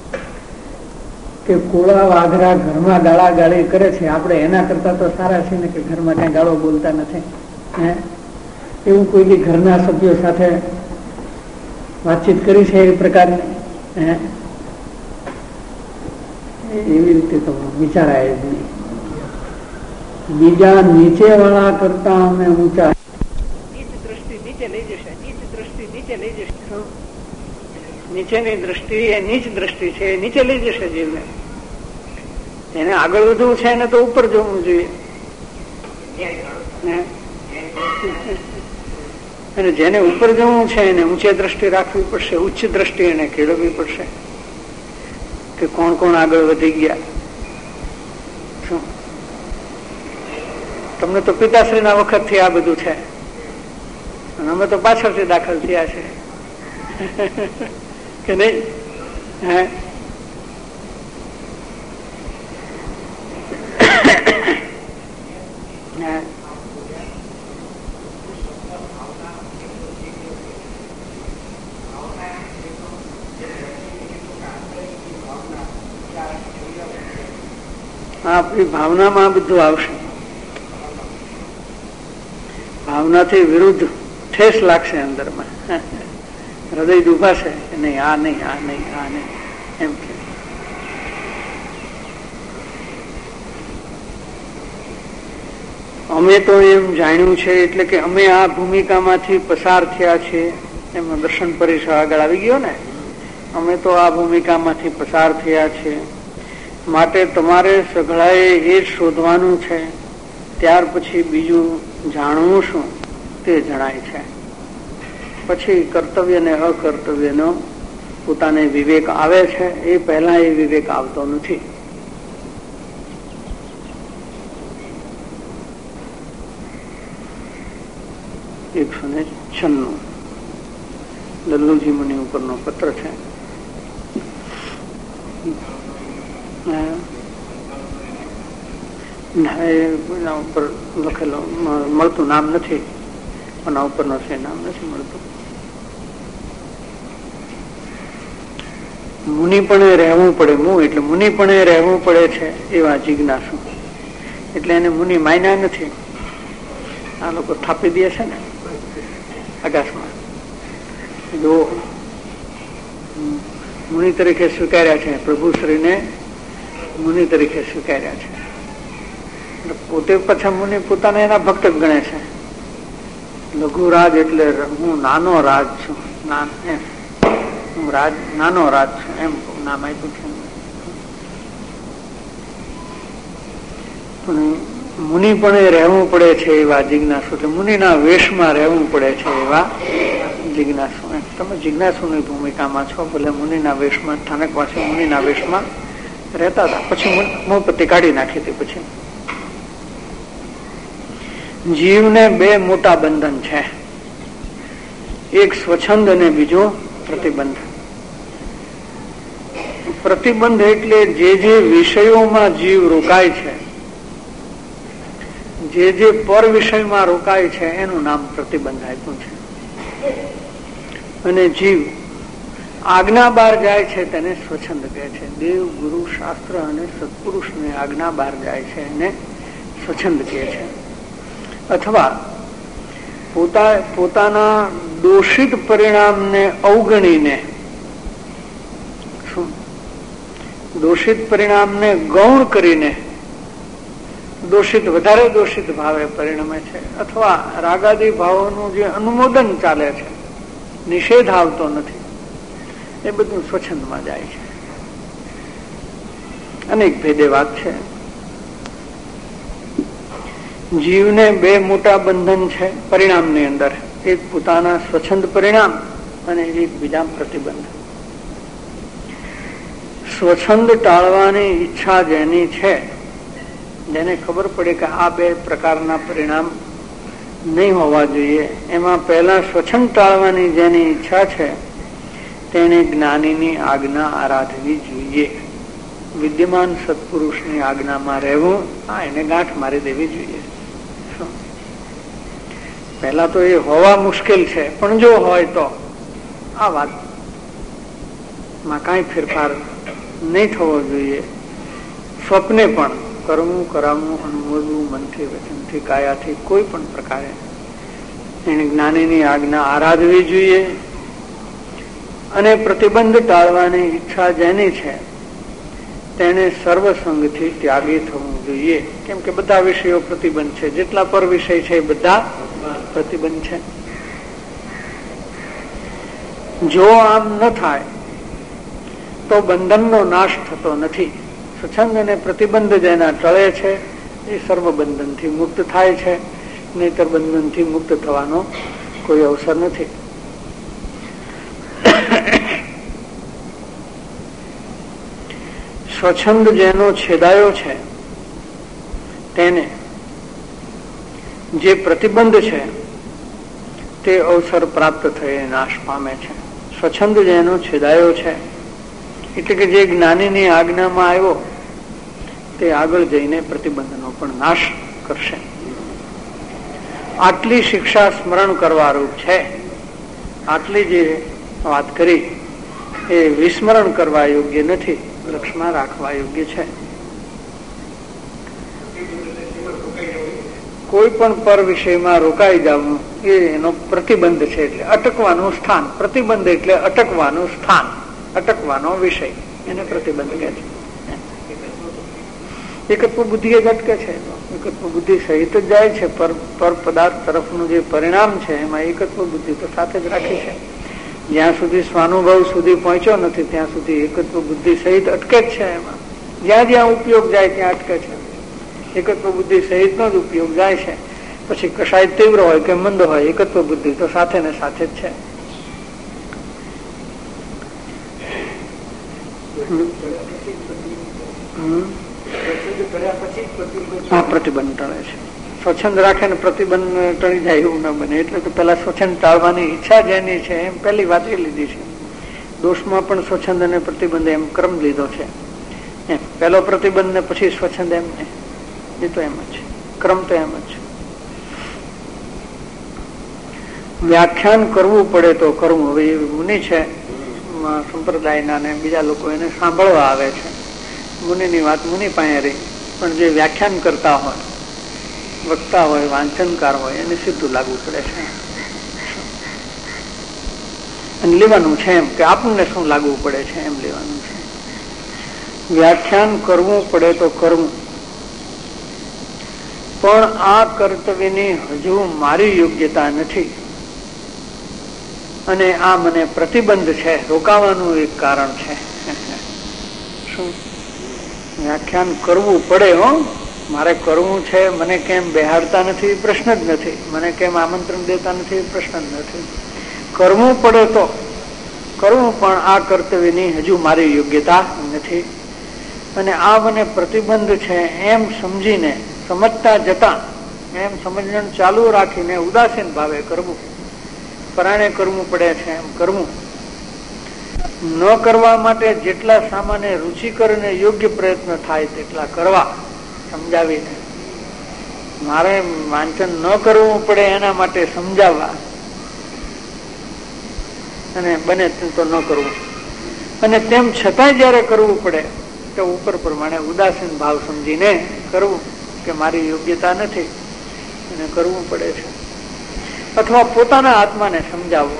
કે કોળા વાઘરા ઘરમાં ગાળા ગાળી કરે છે, આપણે એના કરતા તો સારા છે ને કે ઘરમાં કઈ ગાળો બોલતા નથી. હે એવું કોઈ બી ઘરના સભ્યો સાથે વાતચીત કરી છે એ પ્રકારની? હે એવી રીતે તો વિચારાય જ નહીં. બીજા નીચે વાળા કરતા અમે ઊંચા. નીચ દ્રષ્ટિ નીચે લઈ જશે, નીચ દ્રષ્ટિ નીચે લઈ જશે. નીચેની દ્રષ્ટિ એ નીચ દ્રષ્ટિ છે, એ નીચે લઈ જશે જીવને. એને આગળ વધવું છે એને તો ઉપર જવું જોઈએ. અને જેને ઉપર જવું છે એને ઊંચે દ્રષ્ટિ રાખવી પડશે, ઉચ્ચ દ્રષ્ટિ એને કેળવવી પડશે કે કોણ કોણ આગળ વધી ગયા. શું તમને તો પિતાશ્રીના વખતથી આ બધું છે, અમે તો પાછળથી દાખલ થયા છે કે નહીં? હે આપણી ભાવનામાં બધું આવશે. ભાવનાથી વિરુદ્ધ ઠેસ લાગશે અંદરમાં, હૃદય દુભાશે કે નહીં આ નહીં આ નહીં આ નહીં એમ કે. અમે તો એમ જાણ્યું છે એટલે કે અમે આ ભૂમિકામાંથી પસાર થયા છીએ. એમાં દર્શન પરિસર આગળ આવી ગયો ને, અમે તો આ ભૂમિકામાંથી પસાર થયા છીએ. માટે તમારે સઘળાએ એ જ શોધવાનું છે. ત્યાર પછી બીજું જાણવું શું તે જણાય છે. પછી કર્તવ્ય ને અકર્તવ્યનો પોતાને વિવેક આવે છે. એ પહેલા એ વિવેક આવતો નથી. એકસો ને છન્નું લલ્લુજી મુનિ ઉપરનો પત્ર છે. એના ઉપર લખેલો મળતું નામ નથી, એના ઉપરનો છે નામ નથી મળતું. મુનિપણે રહેવું પડે, મું એટલે મુનિપણે રહેવું પડે છે એવા જિજ્ઞાસુ, એટલે એને મુનિ માન્યા નથી. આ લોકો થાપી દે છે ને આકાશમાં, જો મુનિ તરીકે સ્વીકાર્યા છે, પ્રભુશ્રીને મુનિ તરીકે સ્વીકાર્યા છે. પોતે પાછા મુનિ પોતાને એના ભક્ત જ ગણે છે. લઘુરાજ એટલે હું નાનો રાજ છું, હું રાજ નાનો રાજ છું એમ નામ આપ્યું છે. પણ મુનિપણે રહેવું પડે છે એવા જિજ્ઞાસુ, મુનિના વેશમાં રહેવું પડે છે એવા જિજ્ઞાસુ. તમે જિજ્ઞાસુની ભૂમિકામાં છો, ભલે મુનિના વેશમાં, સ્થાનકવાસી મુનિના વેશમાં રહેતા હતા, પછી મોહપત્તિ કાઢી નાખી હતી. પછી જીવને બે મોટા બંધન છે, એક સ્વચ્છંદ અને બીજો પ્રતિબંધ. પ્રતિબંધ એટલે જે જે વિષયોમાં જીવ રોકાય છે, જે જે પર વિષયમાં રોકાય છે એનું નામ પ્રતિબંધ આપ્યું છે. અને જીવ આજ્ઞા બહાર જાય છે તેને સ્વચ્છંદ કહે છે. દેવ, ગુરુ, શાસ્ત્ર અને સત્પુરુષને આજ્ઞા બહાર જાય છે એને સ્વચ્છંદ કહે છે. અથવા પોતા પોતાના દોષિત પરિણામને અવગણીને, શું દોષિત પરિણામને ગૌણ કરીને દોષિત વધારે દોષિત ભાવે પરિણમે છે, અથવા રાગાદી ભાવોનું જે અનુમોદન ચાલે છે, નિષેધ આવતો નથી, એ બધું સ્વચ્છંદમાં જાય છે. અનેક ભેદે વાત છે. જીવને બે મોટા બંધન છે પરિણામની અંદર, એક પોતાના સ્વચ્છંદ પરિણામ અને એક બીજા પ્રતિબંધ. સ્વચ્છંદ ટાળવાની ઈચ્છા જેની છે, જેને ખબર પડે કે આ બે પ્રકારના પરિણામ નહીં હોવા જોઈએ, એમાં પહેલા સ્વચ્છંદ ટાળવાની જેની ઈચ્છા છે તેને જ્ઞાનીની આજ્ઞા આરાધવી જોઈએ. વિદ્યમાન સત્પુરુષની આજ્ઞામાં રહેવું, આ એને ગાંઠ મારી દેવી જોઈએ. પહેલા તો એ હોવા મુશ્કેલ છે, પણ જો હોય તો આ વાતમાં કાંઈ ફેરફાર નહીં થવો જોઈએ. સ્વપ્ને પણ કરવું, કરાવવું, અનુભવવું, મનથી, વચનથી, કાયાથી, કોઈ પણ પ્રકારે એને જ્ઞાનીની આજ્ઞા આરાધવી જોઈએ. અને પ્રતિબંધ ટાળવાની ઈચ્છા જેની છે તેને સર્વસંગથી ત્યાગી થવું જોઈએ. કેમ કે બધા વિષયો પ્રતિબંધ છે, જેટલા પર વિષય છે એ બધા પ્રતિબંધ છે. જો આમ ન થાય તો બંધનનો નાશ થતો નથી. સ્વચ્છંદ અને પ્રતિબંધ જેના ટળે છે એ સર્વ બંધનથી મુક્ત થાય છે, નહીતર બંધનથી મુક્ત થવાનો કોઈ અવસર નથી. સ્વચ્છંદ જેનો છેદાયો છે તેને જે પ્રતિબંધ છે તે અવસર પ્રાપ્ત થયે નાશ પામે છે. સ્વચ્છંદ જેનો છેદાયો છે એટલે કે જે જ્ઞાનીની આજ્ઞામાં આવ્યો તે આગળ જઈને પ્રતિબંધનો પણ નાશ કરશે. આટલી શિક્ષા સ્મરણ કરવા રૂપ છે. આટલી જે વાત કરી એ વિસ્મરણ કરવા યોગ્ય નથી, લક્ષમાં રાખવા યોગ્ય છે. કોઈ પણ પર વિષયમાં રોકાઈ જવું એ એનો પ્રતિબંધ છે, એટલે અટકવાનું સ્થાન. પ્રતિબંધ એટલે અટકવાનું સ્થાન, અટકવાનો વિષય, એને પ્રતિબંધ કહે છે. એકત્વ બુદ્ધિ જ અટકે છે, એકત્વ બુદ્ધિ સહિત જ જાય છે. પર પર પદાર્થ તરફનું જે પરિણામ છે એમાં એકત્વ બુદ્ધિ તો સાથે જ રાખી છે. જ્યાં સુધી સ્વાનુભવ સુધી પહોંચ્યો નથી ત્યાં સુધી એકત્વ બુદ્ધિ સહિત અટકે જ છે. એમાં જ્યાં જ્યાં ઉપયોગ જાય ત્યાં અટકે છે. એકત્વ બુદ્ધિ સહિતનો જ ઉપયોગ જાય છે. પછી કશાય તીવ્ર હોય કે મંદ હોય, એકત્વ બુદ્ધિ તો સાથે ને સાથે જ છે. હા, પ્રતિબંધ ટળે છે. સ્વચ્છંદ રાખે ને પ્રતિબંધ ટળી જાય એવું ન બને. એટલે તો પેલા સ્વચ્છંદ ટાળવાની ઈચ્છા જેની છે એમ પેલી વાત એ લીધી છે. દોષમાં પણ સ્વચ્છંદ અને પ્રતિબંધ એમ ક્રમ લીધો છે. એમ પેલો પ્રતિબંધ ને પછી સ્વચ્છંદ એમ ને એ તો એમ જ છે, ક્રમ તો એમ જ છે. વ્યાખ્યાન કરવું પડે તો કરવું. હવે એ મુનિ છે સંપ્રદાયના ને બીજા લોકો એને સાંભળવા આવે છે, મુનિની વાત મુનિ પાસે રહી, પણ જે વ્યાખ્યાન કરતા હોય, વક્તા હોય, વાંચનકાર હોય, એને સીધું લાગુ પડે છે. અને લેવાનું છે એમ કે આપણને શું લાગવું પડે છે એમ લેવાનું છે. વ્યાખ્યાન કરવું પડે તો કરવું, પણ આ કર્તવ્યની હજુ મારી યોગ્યતા નથી અને આ મને પ્રતિબંધ છે, રોકાવાનું એક કારણ છે. શું? વ્યાખ્યાન કરવું પડે, હો મારે કરવું છે, મને કેમ બેહાડતા નથી પ્રશ્ન જ નથી, મને કેમ આમંત્રણ દેતા નથી પ્રશ્ન જ નથી. કરવું પડે તો કરવું, પણ આ કર્તવ્યની હજુ મારી યોગ્યતા નથી અને આ મને પ્રતિબંધ છે એમ સમજીને, સમજતા જતા, એમ સમજણ ચાલુ રાખીને ઉદાસીન ભાવે કરવું, પરાણે કરવું પડે છે એમ કરવું. ન કરવા માટે જેટલા સામાન્ય રુચિકર અને યોગ્ય પ્રયત્ન થાય તેટલા કરવા, સમજાવીને. મારે વાંચન ન કરવું પડે એના માટે સમજાવવા અને બને તો ન કરવું, અને તેમ છતાંય જયારે કરવું પડે તો ઉપર પ્રમાણે ઉદાસીન ભાવ સમજીને કરવું કે મારી યોગ્યતા નથી અને કરવું પડે છે. અથવા પોતાના આત્માને સમજાવવો.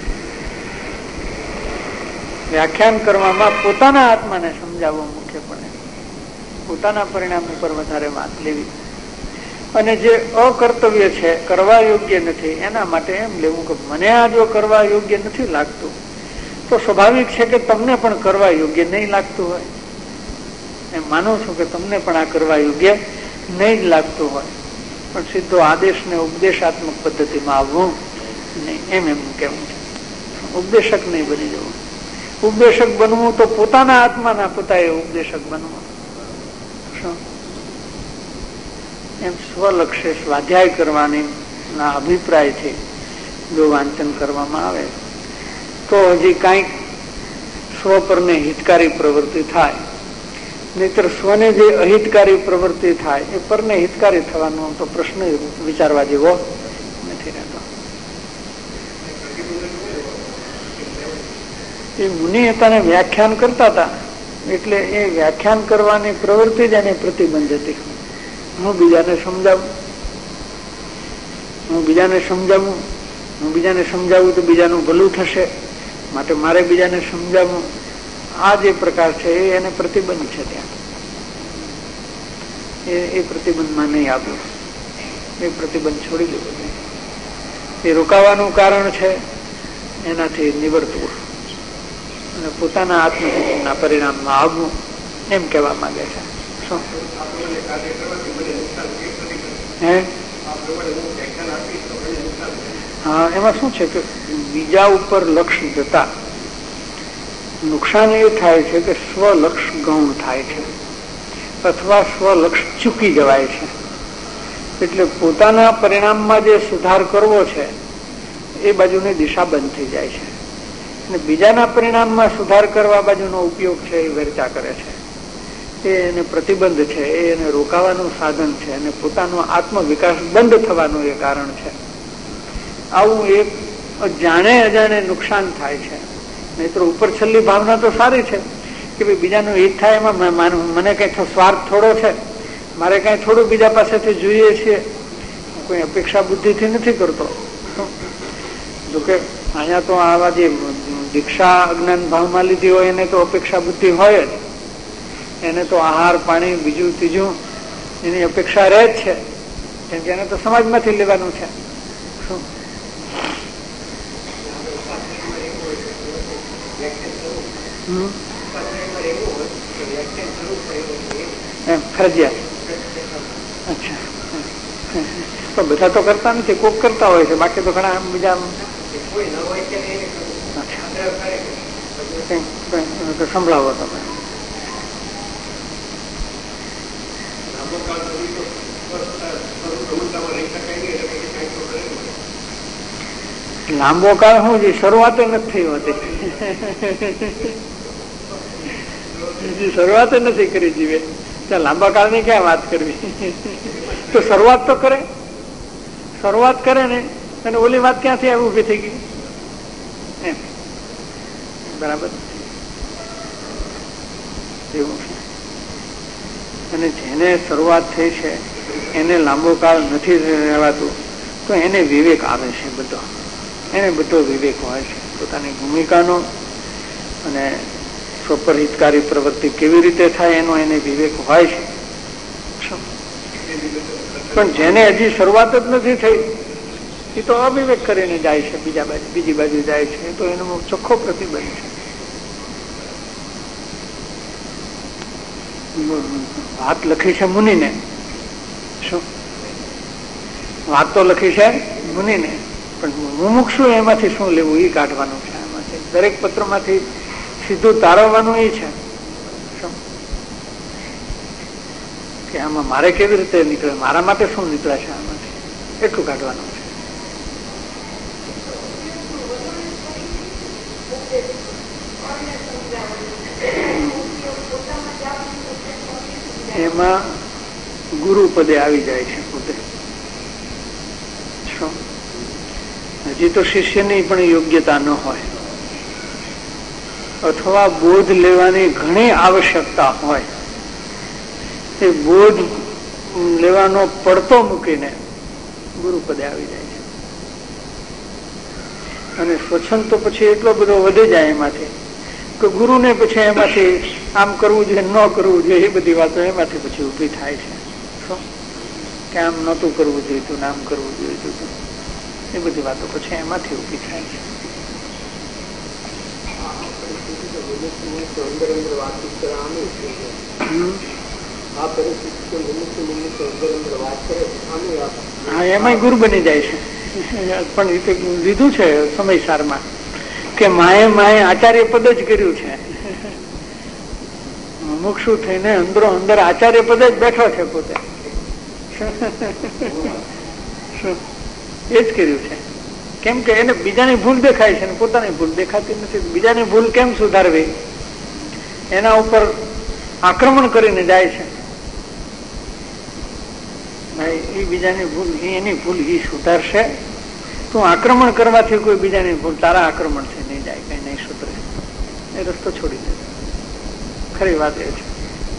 વ્યાખ્યાન કરવામાં પોતાના આત્માને સમજાવવો મુખ્યપણે, પોતાના પરિણામ ઉપર વધારે વાત લેવી. અને જે અકર્તવ્ય છે, કરવા યોગ્ય નથી, એના માટે એમ લેવું કે મને આ જો કરવા યોગ્ય નથી લાગતું તો સ્વાભાવિક છે કે તમને પણ કરવા યોગ્ય નહીં લાગતું હોય. એમ માનું છું કે તમને પણ આ કરવા યોગ્ય નહીં જ લાગતું હોય, પણ સીધો આદેશ ને ઉપદેશાત્મક પદ્ધતિમાં આવવું નહીં, એમ એમ કેવું છે. ઉપદેશક નહીં બની જવું. ઉપદેશક બનવું તો પોતાના આત્માના પોતાએ ઉપદેશક બનવું. શું? એમ સ્વલક્ષે સ્વાધ્યાય કરવાની ના અભિપ્રાયથી જો વાંચન કરવામાં આવે તો હજી કાંઈક સ્વ પરને હિતકારી પ્રવૃત્તિ થાય. નહીતર સ્વને જે અહિતકારી પ્રવૃત્તિ થાય એ પરને હિતકારી થવાનો તો પ્રશ્ન વિચારવા જેવો નથી રહેતો. એ મુનિ હતા વ્યાખ્યાન કરતા હતા એટલે એ વ્યાખ્યાન કરવાની પ્રવૃત્તિ જ એની પ્રતિબંધ હતી. હું બીજાને સમજાવું, હું બીજાને સમજાવું, હું બીજાને સમજાવું તો બીજાનું ભલું થશે, માટે મારે બીજાને સમજાવવું. આ જે પ્રકાર છે એ એને પ્રતિબંધ છે. ત્યાં એ પ્રતિબંધમાં નહીં આવ્યું, એ પ્રતિબંધ છોડી દેવો. એ રોકાવાનું કારણ છે, એનાથી નિવર્તવું અને પોતાના આત્મચિંતનના પરિણામમાં આવવું, એમ કહેવા માંગે છે. શું હે? હા, એમાં શું છે કે બીજા ઉપર લક્ષ જતા નુકસાન એ થાય છે કે સ્વલક્ષ ગૌણ થાય છે અથવા સ્વલક્ષ ચૂકી જવાય છે. એટલે પોતાના પરિણામમાં જે સુધાર કરવો છે એ બાજુની દિશા બંધ થઈ જાય છે અને બીજાના પરિણામમાં સુધાર કરવા બાજુનો ઉપયોગ છે એ વેરચા કરે છે. એ એને પ્રતિબંધ છે, એ એને રોકાવાનું સાધન છે અને પોતાનો આત્મવિકાસ બંધ થવાનું એ કારણ છે. આવું એક જાણે અજાણે નુકસાન થાય છે. નહીં તો ઉપર છેલ્લી ભાવના તો સારી છે કે ભાઈ બીજાનું હિત થાય, એમાં મને કઈ સ્વાર્થ થોડો છે, મારે કઈ થોડું બીજા પાસેથી જોઈએ છીએ, કોઈ અપેક્ષા બુદ્ધિથી નથી કરતો. જોકે અહીંયા તો આવા જે દીક્ષા અજ્ઞાન ભાવમાં લીધી હોય એને તો અપેક્ષા બુદ્ધિ હોય જ, એને તો આહાર પાણી બીજું ત્રીજું એની અપેક્ષા રહે જ છે, કેમ કે એને તો સમાજમાંથી લેવાનું છે. શું એમ ફરજિયાત? અચ્છા, તો બધા તો કરતા નથી, કોક કરતા હોય છે, બાકી તો ઘણા બીજા સંભળાવો તમે. લાંબો કાળ શું છે, શરૂઆત નથી થઈ હોતી, શરૂઆત નથી કરી જીવે ત્યાં લાંબા કાળની ક્યાં વાત કરવી? તો શરૂઆત તો કરે, શરૂઆત કરે ને, અને ઓલી વાત ક્યાંથી આવી ઉભી થઈ ગઈ? એમ બરાબર એવું છે. અને જેને શરૂઆત થઈ છે એને લાંબો કાળ નથી રહેવાતું, તો એને વિવેક આવે છે બધો, એને બધો વિવેક હોય છે પોતાની ભૂમિકાનો, અને સ્વપરહિતકારી પ્રવૃત્તિ કેવી રીતે થાય એનો એને વિવેક હોય છે. પણ જેને હજી શરૂઆત જ નથી થઈ એ તો અવિવેક કરીને જાય છે, બીજા બાજુ બીજી બાજુ જાય છે, તો એનો ચોખ્ખો પ્રતિબંધ છે. વાત લખી છે મુનિને, શું વાત તો લખી છે મુનિને, પણ મુમુક્ષુ એમાંથી શું લેવું એ કાઢવાનું છે. એમાંથી દરેક પત્રમાંથી સીધું તારવવાનું એ છે શું કે આમાં મારે કેવી રીતે નીકળે, મારા માટે શું નીકળે છે આમાંથી, એટલું કાઢવાનું છે. એમાં ગુરુ પદે આવી જાય છે પોતે. શું હજી તો શિષ્યની પણ યોગ્યતા ન હોય, અથવા બોધ લેવાની ઘણી આવશ્યકતા હોય, એ બોધ લેવાનો પડતો મૂકીને ગુરુ પદે આવી જાય છે. અને સ્વચ્છંદ તો પછી એટલો બધો વધી જાય એમાંથી કે ગુરુને પછી એમાંથી આમ કરવું જોઈએ, ન કરવું જોઈએ, એ બધી વાતો એમાંથી પછી ઉભી થાય છે. શું કે આમ નહોતું કરવું જોઈતું, આમ કરવું જોઈતું, એ બધી વાતો પછી એમાંથી ઉભી થાય છે. હા, એમાં ગુરુ બની જાય છે. પણ એ તો લીધું છે સમયસારમાં કે માએ માએ આચાર્ય પદ જ કર્યું છે. મુમુક્ષુ થઈને અંદરો અંદર આચાર્ય પદ જ બેઠો છે પોતે, એ જ કર્યું છે. કેમ કે એને બીજાની ભૂલ દેખાય છે ને પોતાની ભૂલ દેખાતી નથી. બીજાની ભૂલ કેમ સુધારવી, એના ઉપર આક્રમણ કરીને જાય છે. ભાઈ એ બીજાની ભૂલ, એની ભૂલ એ સુધારશે, તું આક્રમણ કરવાથી કોઈ બીજાની ભૂલ તારા આક્રમણથી નહીં જાય, કઈ નહીં સુધરે, એ રસ્તો છોડી દે. ખરી વાત એ છે.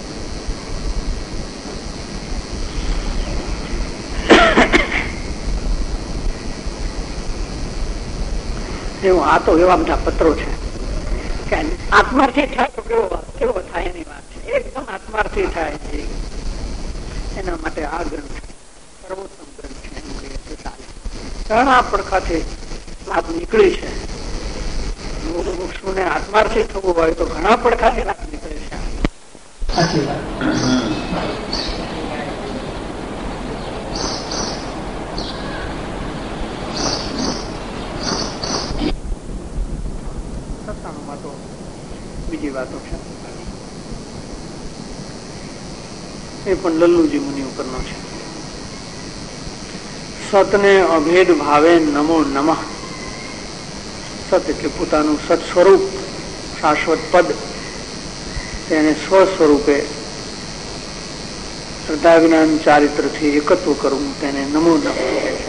એવું આ તો એવા બધા પત્રો છે કે આત્માર્થી થાય તો કેવો કેવો થાય એની વાત છે. એકદમ આત્માર્થી થાય છે એના માટે આ ગ્રંથ સર્વોત્તમ ગ્રંથ છે એમ કહીએ તો ચાલે. ઘણા પડખાથી વાત નીકળી છે. મુમુક્ષુને આત્માર્થી થવું હોય તો ઘણા પડખાથી વાત નીકળે છે. સાચી વાત. સત્તાણુંમાં તો બીજી વાતો છે, એ પણ લલ્લુજી મુનિ ઉપરનો છે. સતને અભેદ ભાવે નમો નમઃ. સત એટલે પોતાનું સત સ્વરૂપ, શાશ્વત પદ, તેને સ્વ સ્વરૂપે શ્રદ્ધાજ્ઞાન ચારિત્રથી એકત્વ કરવું, તેને નમો નમઃ કહે છે.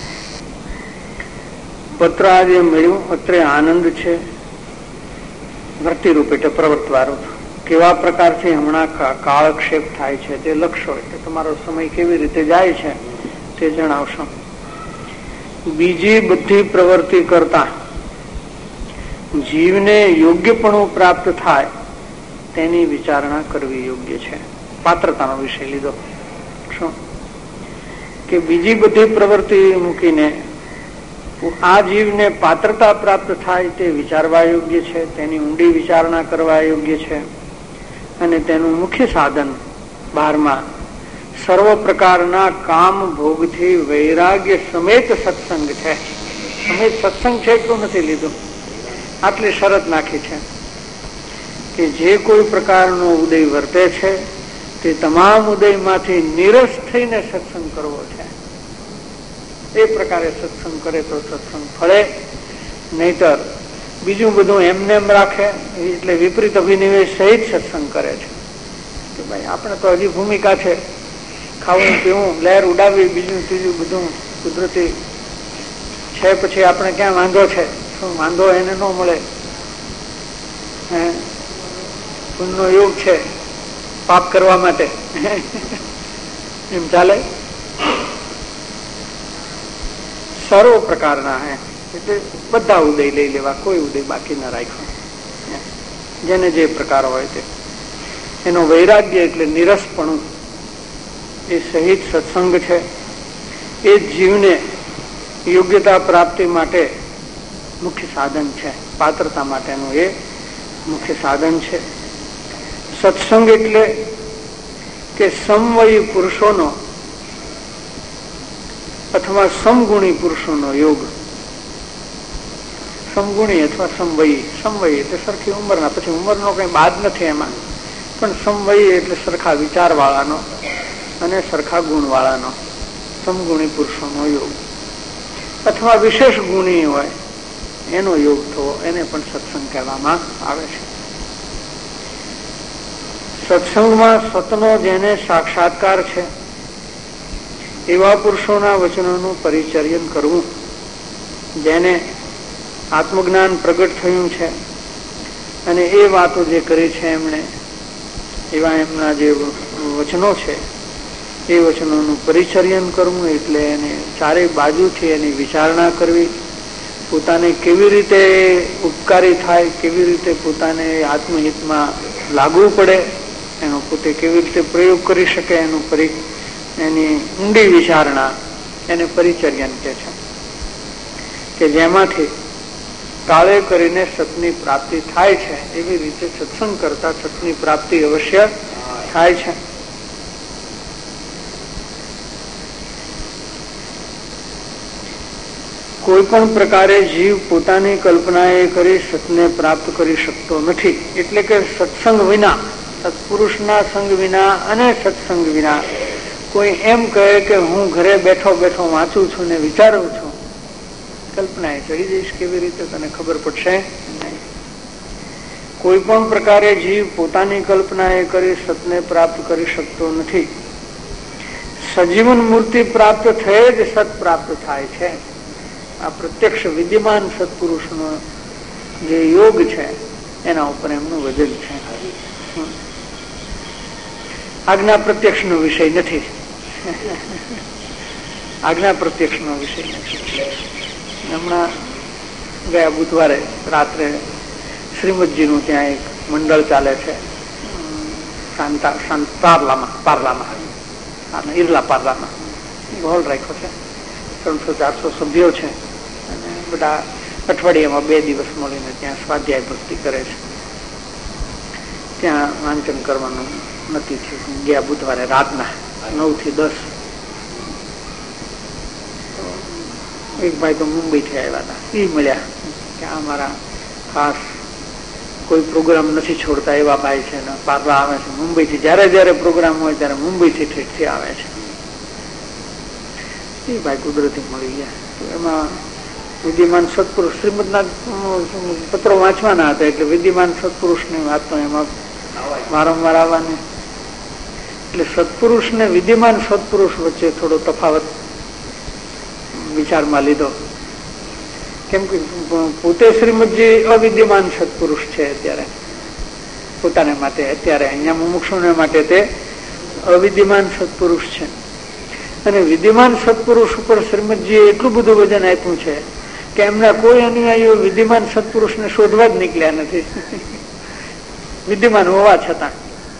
પત્ર આજે મળ્યું, અત્રે આનંદ છે. વૃત્તિ રૂપે એટલે પ્રવર્તવારો કેવા પ્રકારથી હમણાં કાળક્ષેપ થાય છે તે લખશો, એટલે તમારો સમય કેવી રીતે જાય છે તે જણાવશો. બીજી બધી પ્રવૃત્તિ કરતા જીવને યોગ્યપણું પ્રાપ્ત થાય તેની વિચારણા કરવી યોગ્ય છે. પાત્રતાનો વિષય લીધો. શું કે બીજી બધી પ્રવૃત્તિ મૂકીને આ જીવને પાત્રતા પ્રાપ્ત થાય તે વિચારવા યોગ્ય છે, તેની ઊંડી વિચારણા કરવા યોગ્ય છે. અને તેનું મુખ્ય સાધન બારમાં સર્વ પ્રકારના કામ ભોગથી વૈરાગ્ય સમેત સત્સંગ છે. સમેત સત્સંગ છે એટલું નથી લીધું, આટલી શરત નાખી છે કે જે કોઈ પ્રકારનો ઉદય વર્તે છે તે તમામ ઉદયમાંથી નિરસ થઈને સત્સંગ કરવો છે. એ પ્રકારે સત્સંગ કરે તો સત્સંગ ફળે, નહીતર બીજું બધું એમને એમ રાખે એટલે વિપરીત અભિનિવેશ સહિત સત્સંગ કરે છે. ભાઈ આપણે તો હજી ભૂમિકા છે, ખાવું પીવું, લહેર ઉડાવવી, બીજું ત્રીજું બધું કુદરતી છે. પછી આપણે ક્યાં વાંધો છે? શું વાંધો એને ન મળે? હે, પુણ્યનો યોગ છે પાપ કરવા માટે, એમ ચાલે? સર્વ પ્રકારના હે એટલે બધા ઉદય લઈ લેવા, કોઈ ઉદય બાકી ના રાખવા, જેને જે પ્રકાર હોય તે. એનો વૈરાગ્ય એટલે નિરસપણું, એ સહિત સત્સંગ છે. એ જીવને યોગ્યતા પ્રાપ્તિ માટે મુખ્ય સાધન છે, પાત્રતા માટેનું એ મુખ્ય સાધન છે. સત્સંગ એટલે કે સમવયી પુરુષોનો અથવા સમગુણી પુરુષોનો યોગ. સમગુણી અથવા સમવયી, સમવયી એટલે સરખી ઉંમરના, પછી ઉંમરનો કઈ બાદ નથી એમાં, પણ સમવયી એટલે સરખા વિચાર વાળાનો અને સરખા ગુણ વાળાનો સમગુણી પુરુષોનો યોગ, અથવા વિશેષ ગુણી હોય એનો યોગ થવો, એને પણ સત્સંગ કહેવામાં આવે છે. સત્સંગમાં સતનો જેને સાક્ષાત્કાર છે એવા પુરુષોના વચનોનું પરિચર્યન કરવું, જેને આત્મજ્ઞાન પ્રગટ થયું છે અને એ વાતો જે કરી છે એમણે, એવા એમના જે વચનો છે એ વચનોનું પરિચર્યન કરવું એટલે એને ચારે બાજુથી એની વિચારણા કરવી, પોતાને કેવી રીતે ઉપકારી થાય, કેવી રીતે પોતાને આત્મહિતમાં લાગુ પડે, એનો પોતે કેવી રીતે પ્રયોગ કરી શકે, એનું પરિ એની ઊંડી વિચારણા એને પરિચર્યન કહે છે. કે જેમાંથી કાળે કરીને સતની પ્રાપ્તિ થાય છે, એવી રીતે સત્સંગ કરતા સતની પ્રાપ્તિ અવશ્ય થાય છે. કોઈ પણ પ્રકારે જીવ પોતાની કલ્પનાએ કરી સતને પ્રાપ્ત કરી શકતો નથી. એટલે કે સત્સંગ વિના, સત્પુરુષના સંગ વિના અને સત્સંગ વિના કોઈ એમ કહે કે હું ઘરે બેઠો બેઠો વાંચું છું ને વિચારું છું, કલ્પનાએ ચડી જઈશ, કેવી રીતે તને ખબર પડશે? કોઈ પણ પ્રકારે જીવ પોતાની કલ્પનાએ કરી સતને પ્રાપ્ત કરી શકતો નથી. સજીવન મૂર્તિ પ્રાપ્ત થયે જ સત પ્રાપ્ત થાય છે. આ પ્રત્યક્ષ વિદ્યમાન સત્પુરુષનો જે યોગ છે એના ઉપર એમનું વજન છે. આજ્ઞા પ્રત્યક્ષ નો વિષય નથી, આજ્ઞા પ્રત્યક્ષ નો વિષય નથી. હમણાં ગયા બુધવારે રાત્રે શ્રીમદજી નું ત્યાં એક મંડળ ચાલે છે, શાંતા શાંત પાર્લામાં પાર્લામાં ઈરલા પાર્લામાં હોલ રાખ્યો છે. ત્રણસો ચારસો સભ્યો છે અને બધા અઠવાડિયામાં બે દિવસ મળીને ત્યાં સ્વાધ્યાય ભક્તિ કરે છે. ત્યાં વાંચન કરવાનું નક્કી થયું. ગયા બુધવારે રાતના નવ થી દસ એક ભાઈ તો મુંબઈ થી આવ્યા હતા, એ મળ્યા કે અમારા ખાસ કોઈ પ્રોગ્રામ નથી છોડતા એવા ભાઈ છે ને પાર્લા આવે છે મુંબઈ થી, જયારે જયારે પ્રોગ્રામ હોય ત્યારે મુંબઈ થી ઠેઠથી આવે છે. એ ભાઈ કુદરતી મળી ગયા. એમાં વિદ્યમાન સત્પુરુષ શ્રીમદના પત્રો વાંચવાના હતા, એટલે વિદ્યમાન સત્પુરુષ ની વાત તો એમાં વારંવાર આવવાની. એટલે સત્પુરુષ ને વિદ્યમાન સત્પુરુષ વચ્ચે થોડો તફાવત વિચારમાં લીધો. કેમ કે પોતે શ્રીમદજી અવિદ્યમાન સત્પુરુષ છે અત્યારે પોતાને માટે, અત્યારે અહીંયા મુમુક્ષુને માટે તે અવિદ્યમાન સત્પુરુષ છે. અને વિદ્યમાન સત્પુરુષ ઉપર શ્રીમદજીએ એટલું બધું વજન આપ્યું છે કે એમના કોઈ અનુયાયીઓ વિદ્યમાન સત્પુરુષને શોધવા જ નીકળ્યા નથી, વિદ્યમાન હોવા છતાં.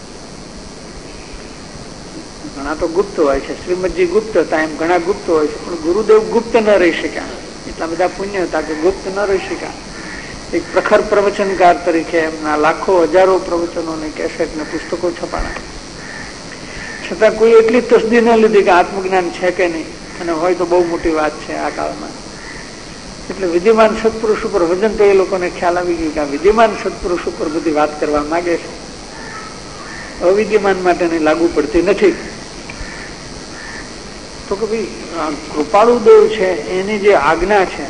ઘણા તો ગુપ્ત હોય છે, શ્રીમદજી ગુપ્ત હતા એમ ઘણા ગુપ્ત હોય છે, પણ ગુરુદેવ ગુપ્ત ન રહી શક્યા. એટલા બધા પુણ્ય હતા કે ગુપ્ત ન રહી શક્યા. એક પ્રખર પ્રવચનકાર તરીકે એમના લાખો હજારો પ્રવચનો ને કેસેટ ને પુસ્તકો છપાણા, છતાં કોઈ એટલી તસદી ન લીધી કે આત્મજ્ઞાન છે કે નહીં, અને હોય તો બહુ મોટી વાત છે આ કાળમાં. એટલે વિદ્યમાન સત્પુરુષ ઉપર વજન તો એ લોકોને ખ્યાલ આવી ગયું કે આ વિદ્યમાન સત્પુરુષ ઉપર બધી વાત કરવા માંગે છે, અવિદ્યમાન માટે લાગુ પડતી નથી. તો કે ભાઈ કૃપાળુ દેવ છે એની જે આજ્ઞા છે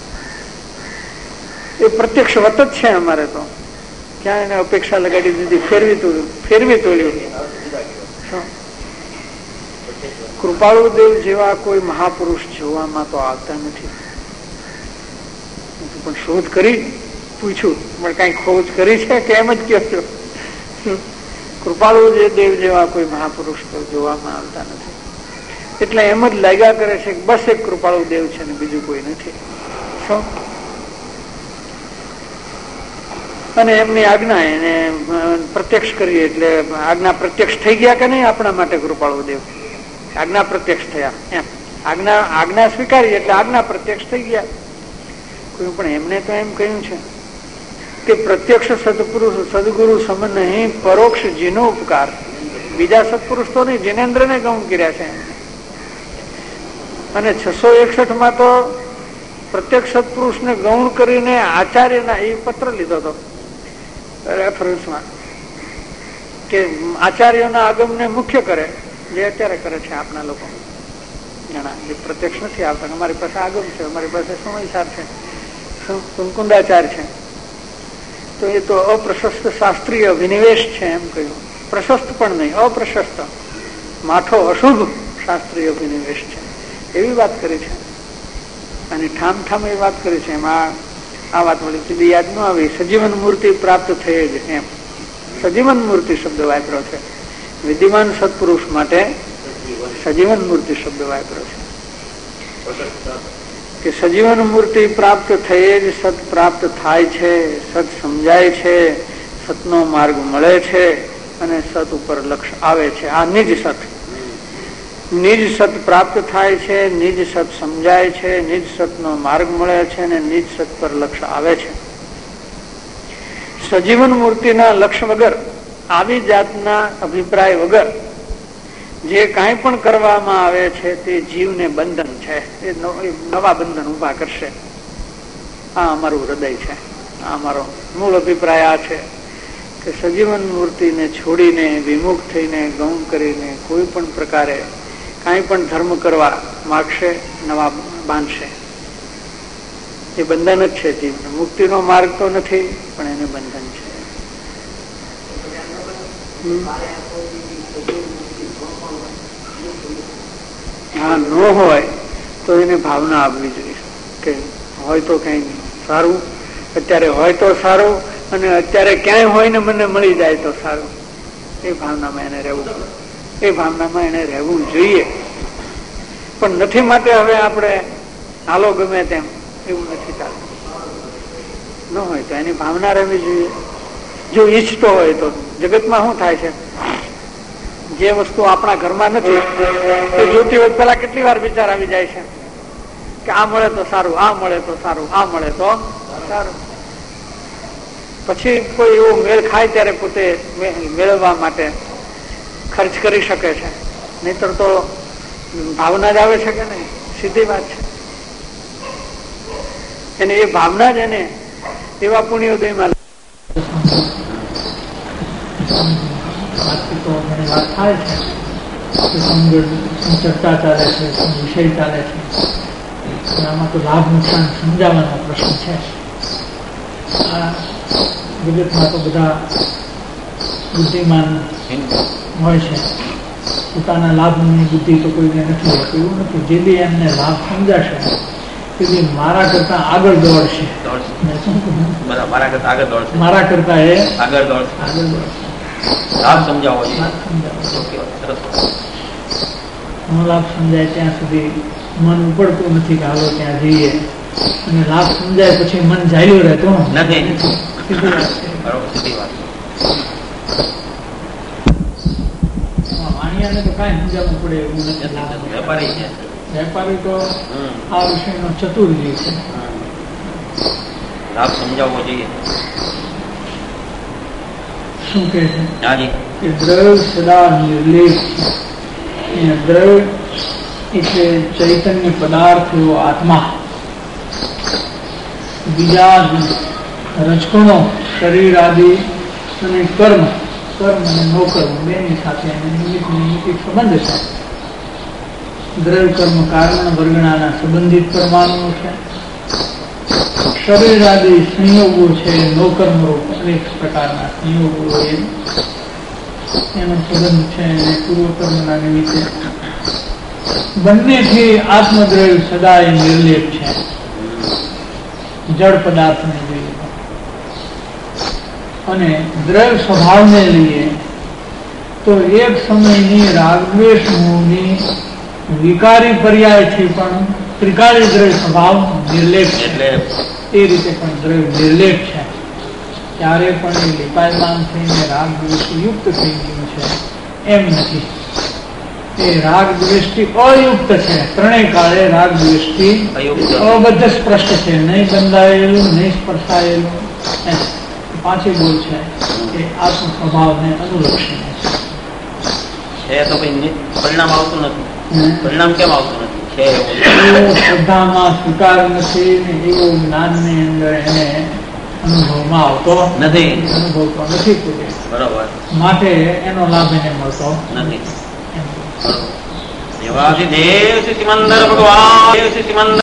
એ પ્રત્યક્ષ વત જ છે. અમારે તો ક્યાં એને અપેક્ષા લગાડી દીધી, ફેરવી તોડ્યું ફેરવી તોડ્યું કૃપાળુદેવ જેવા કોઈ મહાપુરુષ જોવામાં તો આવતા નથી. પણ શોધ કરી પૂછ્યું, પણ કઈ ખોજ કરી છે કે એમ જ કહો છો? કૃપાળુ દેવ જેવા કોઈ મહાપુરુષ તો જોવામાં આવતા નથી. એટલે એમ જ લાગ્યા કરે છે કે બસ એક કૃપાળુ દેવ છે ને બીજું કોઈ નથી. શું? અને એમની આજ્ઞા એને પ્રત્યક્ષ કરી એટલે આજ્ઞા પ્રત્યક્ષ થઈ ગયા કે નહીં આપણા માટે કૃપાળુ દેવ? આજ્ઞા પ્રત્યક્ષ થયા એમ. આજ્ઞા આજ્ઞા સ્વીકારી એટલે આજ્ઞા પ્રત્યક્ષ થઈ ગયા. કોઈ પણ એમને તો એમ કહ્યું છે કે પ્રત્યક્ષ સદપુરુષ સદગુરુ સમ નહીં, પરોક્ષ જીનો ઉપકાર. બીજા સત્પુરુષ તો નહીં, જીનેન્દ્ર ને ગૌણ કર્યા છે. અને છસો એકસઠ માં તો પ્રત્યક્ષ સત્પુરુષ ને ગૌણ કરીને આચાર્યના એ પત્ર લીધો હતો રેફરન્સમાં કે આચાર્યોના આગમને મુખ્ય કરે, જે અત્યારે કરે છે આપના લોકો ઘણા, જે પ્રત્યક્ષ નથી આવતા. અમારી પાસે આગમ છે, અમારી પાસે સમયસાર છે, કુંકુંદાચાર છે, તો એ તો અપ્રશસ્ત શાસ્ત્રીય વિનિવેશ છે એમ કહ્યું. પ્રશસ્ત પણ નહીં, અપ્રશસ્ત માઠો અશુભ શાસ્ત્રીય વિનિવેશ છે એવી વાત કરી છે. અને ઠામ ઠામ એ વાત કરી છે. એમાં આ વાત વળી સીધી યાદ ન આવી. સજીવન મૂર્તિ પ્રાપ્ત થઈ જ એમ સજીવન મૂર્તિ શબ્દ વાપર્યો છે. વિદ્યમાન સત્પુરુષ માટે સજીવન મૂર્તિ શબ્દ વાપર્યો છે કે સજીવન મૂર્તિ પ્રાપ્ત થઈ જ સત પ્રાપ્ત થાય છે, સત સમજાય છે, સતનો માર્ગ મળે છે અને સત ઉપર લક્ષ આવે છે. આ નિજ સત નિજ સત પ્રાપ્ત થાય છે, નિજ સત સમજાય છે, નિજ સતનો માર્ગ મળે છે અને નિજ સત પર લક્ષ આવે છે. સજીવન મૂર્તિના લક્ષ વગર, આવી જાતના અભિપ્રાય વગર જે કાંઈ પણ કરવામાં આવે છે તે જીવને બંધન છે, એ નવા બંધન ઉભા કરશે. આ અમારું હૃદય છે, આ અમારો મૂળ અભિપ્રાય આ છે કે સજીવન મૂર્તિને છોડીને, વિમુખ થઈને, ગૌણ કરીને કોઈ પણ પ્રકારે કાંઈ પણ ધર્મ કરવા માગશે, નવા બાંધશે. એ બંધન જ છે જીવને. મુક્તિનો માર્ગ તો નથી, પણ એને બંધન છે. હા, નો હોય તો એને ભાવના આપવી જોઈએ કે હોય તો કઈ નહીં, સારું, અત્યારે હોય તો સારું, અને અત્યારે ક્યાંય હોય ને મને મળી જાય તો સારું. એ ભાવનામાં એને રહેવું એ ભાવનામાં એને રહેવું જોઈએ. પણ નથી માટે હવે આપણે હાલો ગમે તેમ, એવું નથી ચાલતું. ન હોય તો એની ભાવના રહેવી જોઈએ. જો ઈચ્છતો હોય તો. જગતમાં શું થાય છે, જે વસ્તુ આપણા ઘરમાં નથી એ જોતી હોય પેલા કેટલી વાર વિચાર આવી જાય છે કે આ મળે તો સારું, આ મળે તો સારું, આ મળે તો સારું. પછી કોઈ એવો મેળ ખાય ત્યારે પોતે મેળવવા માટે ખર્ચ કરી શકે છે, નહીતર તો ભાવના જ આવે છે કે નહીં, સીધી વાત છે. અને એ ભાવના જ એને એવા પુણ્યોદયમાં વાત થાય છે, ચર્ચા ચાલે છે, વિષય ચાલે છે, આમાં તો લાભ નુકસાન સમજાવવાનો પ્રશ્ન છે. આ જગતમાં તો બધા બુદ્ધિમાન હોય છે, પોતાના લાભની બુદ્ધિ તો કોઈને નથી હોતી. એવું નથી. જે બી એમને લાભ સમજાશે તે બી મારા કરતા આગળ દોડશે. મારા કરતા આગળ દોડશે મારા કરતા એ આગળ દોડશે આગળ દોડશે લાભ સમજાવો લાભ સમજાય ત્યાં સુધી મન ઉપડતું નથી કે હાલો ત્યાં જઈએ. અને લાભ સમજાય પછી મન જાયલું રહેતું નથી. વાણિયાને તો કઈ સમજાવવું પડે એવું નથી. વેપારી છે, વેપારી તો આ વિષયનો ચતુર્જી છે. લાભ સમજાવવો જોઈએ. શું કે છે કે દ્રવ્ય સદા નિર્લેપ છે. દ્રવ્ય એટલે ચૈતન્ય પદાર્થ એવો આત્મા. બીજા રજકણો શરીર આદિ અને કર્મ કર્મ અને નો કર્મ બેની સાથે નિમિત્ત નિમિત્તિક સંબંધ છે. દ્રવ્ય કર્મ કારણ વર્ગણાના સંબંધિત પરમાણુ છે. શરીર આદિ સંયોગો છે, નોકર્મ રૂપ અનેક પ્રકારના સંયોગો એનો સંબંધ છે. અને પૂર્વકર્મના નિમિત્તે બંનેથી આત્મદ્રવ્ય સદાય નિર્લેપ છે. જળ પદાર્થને જોઈએ અને દ્રવ્ય સ્વભાવને લઈએ તો એક સમયની રાગદ્વેષ મોહની વિકારી પર્યાયથી પણ ત્રિકાળી દ્રવ્ય સ્વભાવ નિર્લેપ છે. એ રીતે પણ દ્રવ્ય નિર્લેપ છે. ત્યારે પણ એ લિપાયમાન થઈને રાગ દ્વેષ યુક્ત થઈ ગયું છે એમ નથી. એ રાગ દ્વેષથી અયુક્ત છે. ત્રણેય કાળે રાગ દ્વેષથી અબદ્ધ સ્પષ્ટ છે. નહીં બંધાયેલું, નહીં સ્પર્શાયેલું. પાછી બોલ છે એ આત્મ સ્વભાવને અનુલક્ષીને છે. તો કઈ પરિણામ આવતું નથી. પરિણામ કેમ આવતું નથી? એવો શ્રદ્ધામાં સ્વીકાર નથી ને એવો જ્ઞાનની અંદર એને અનુભવમાં આવતો નથી. અનુભવતો નથી. બરોબર. માટે એનો લાભ એને મળતો નથી. દેવાધિદેવ શ્રી સિમંદર ભગવાન શ્રી સિમંદર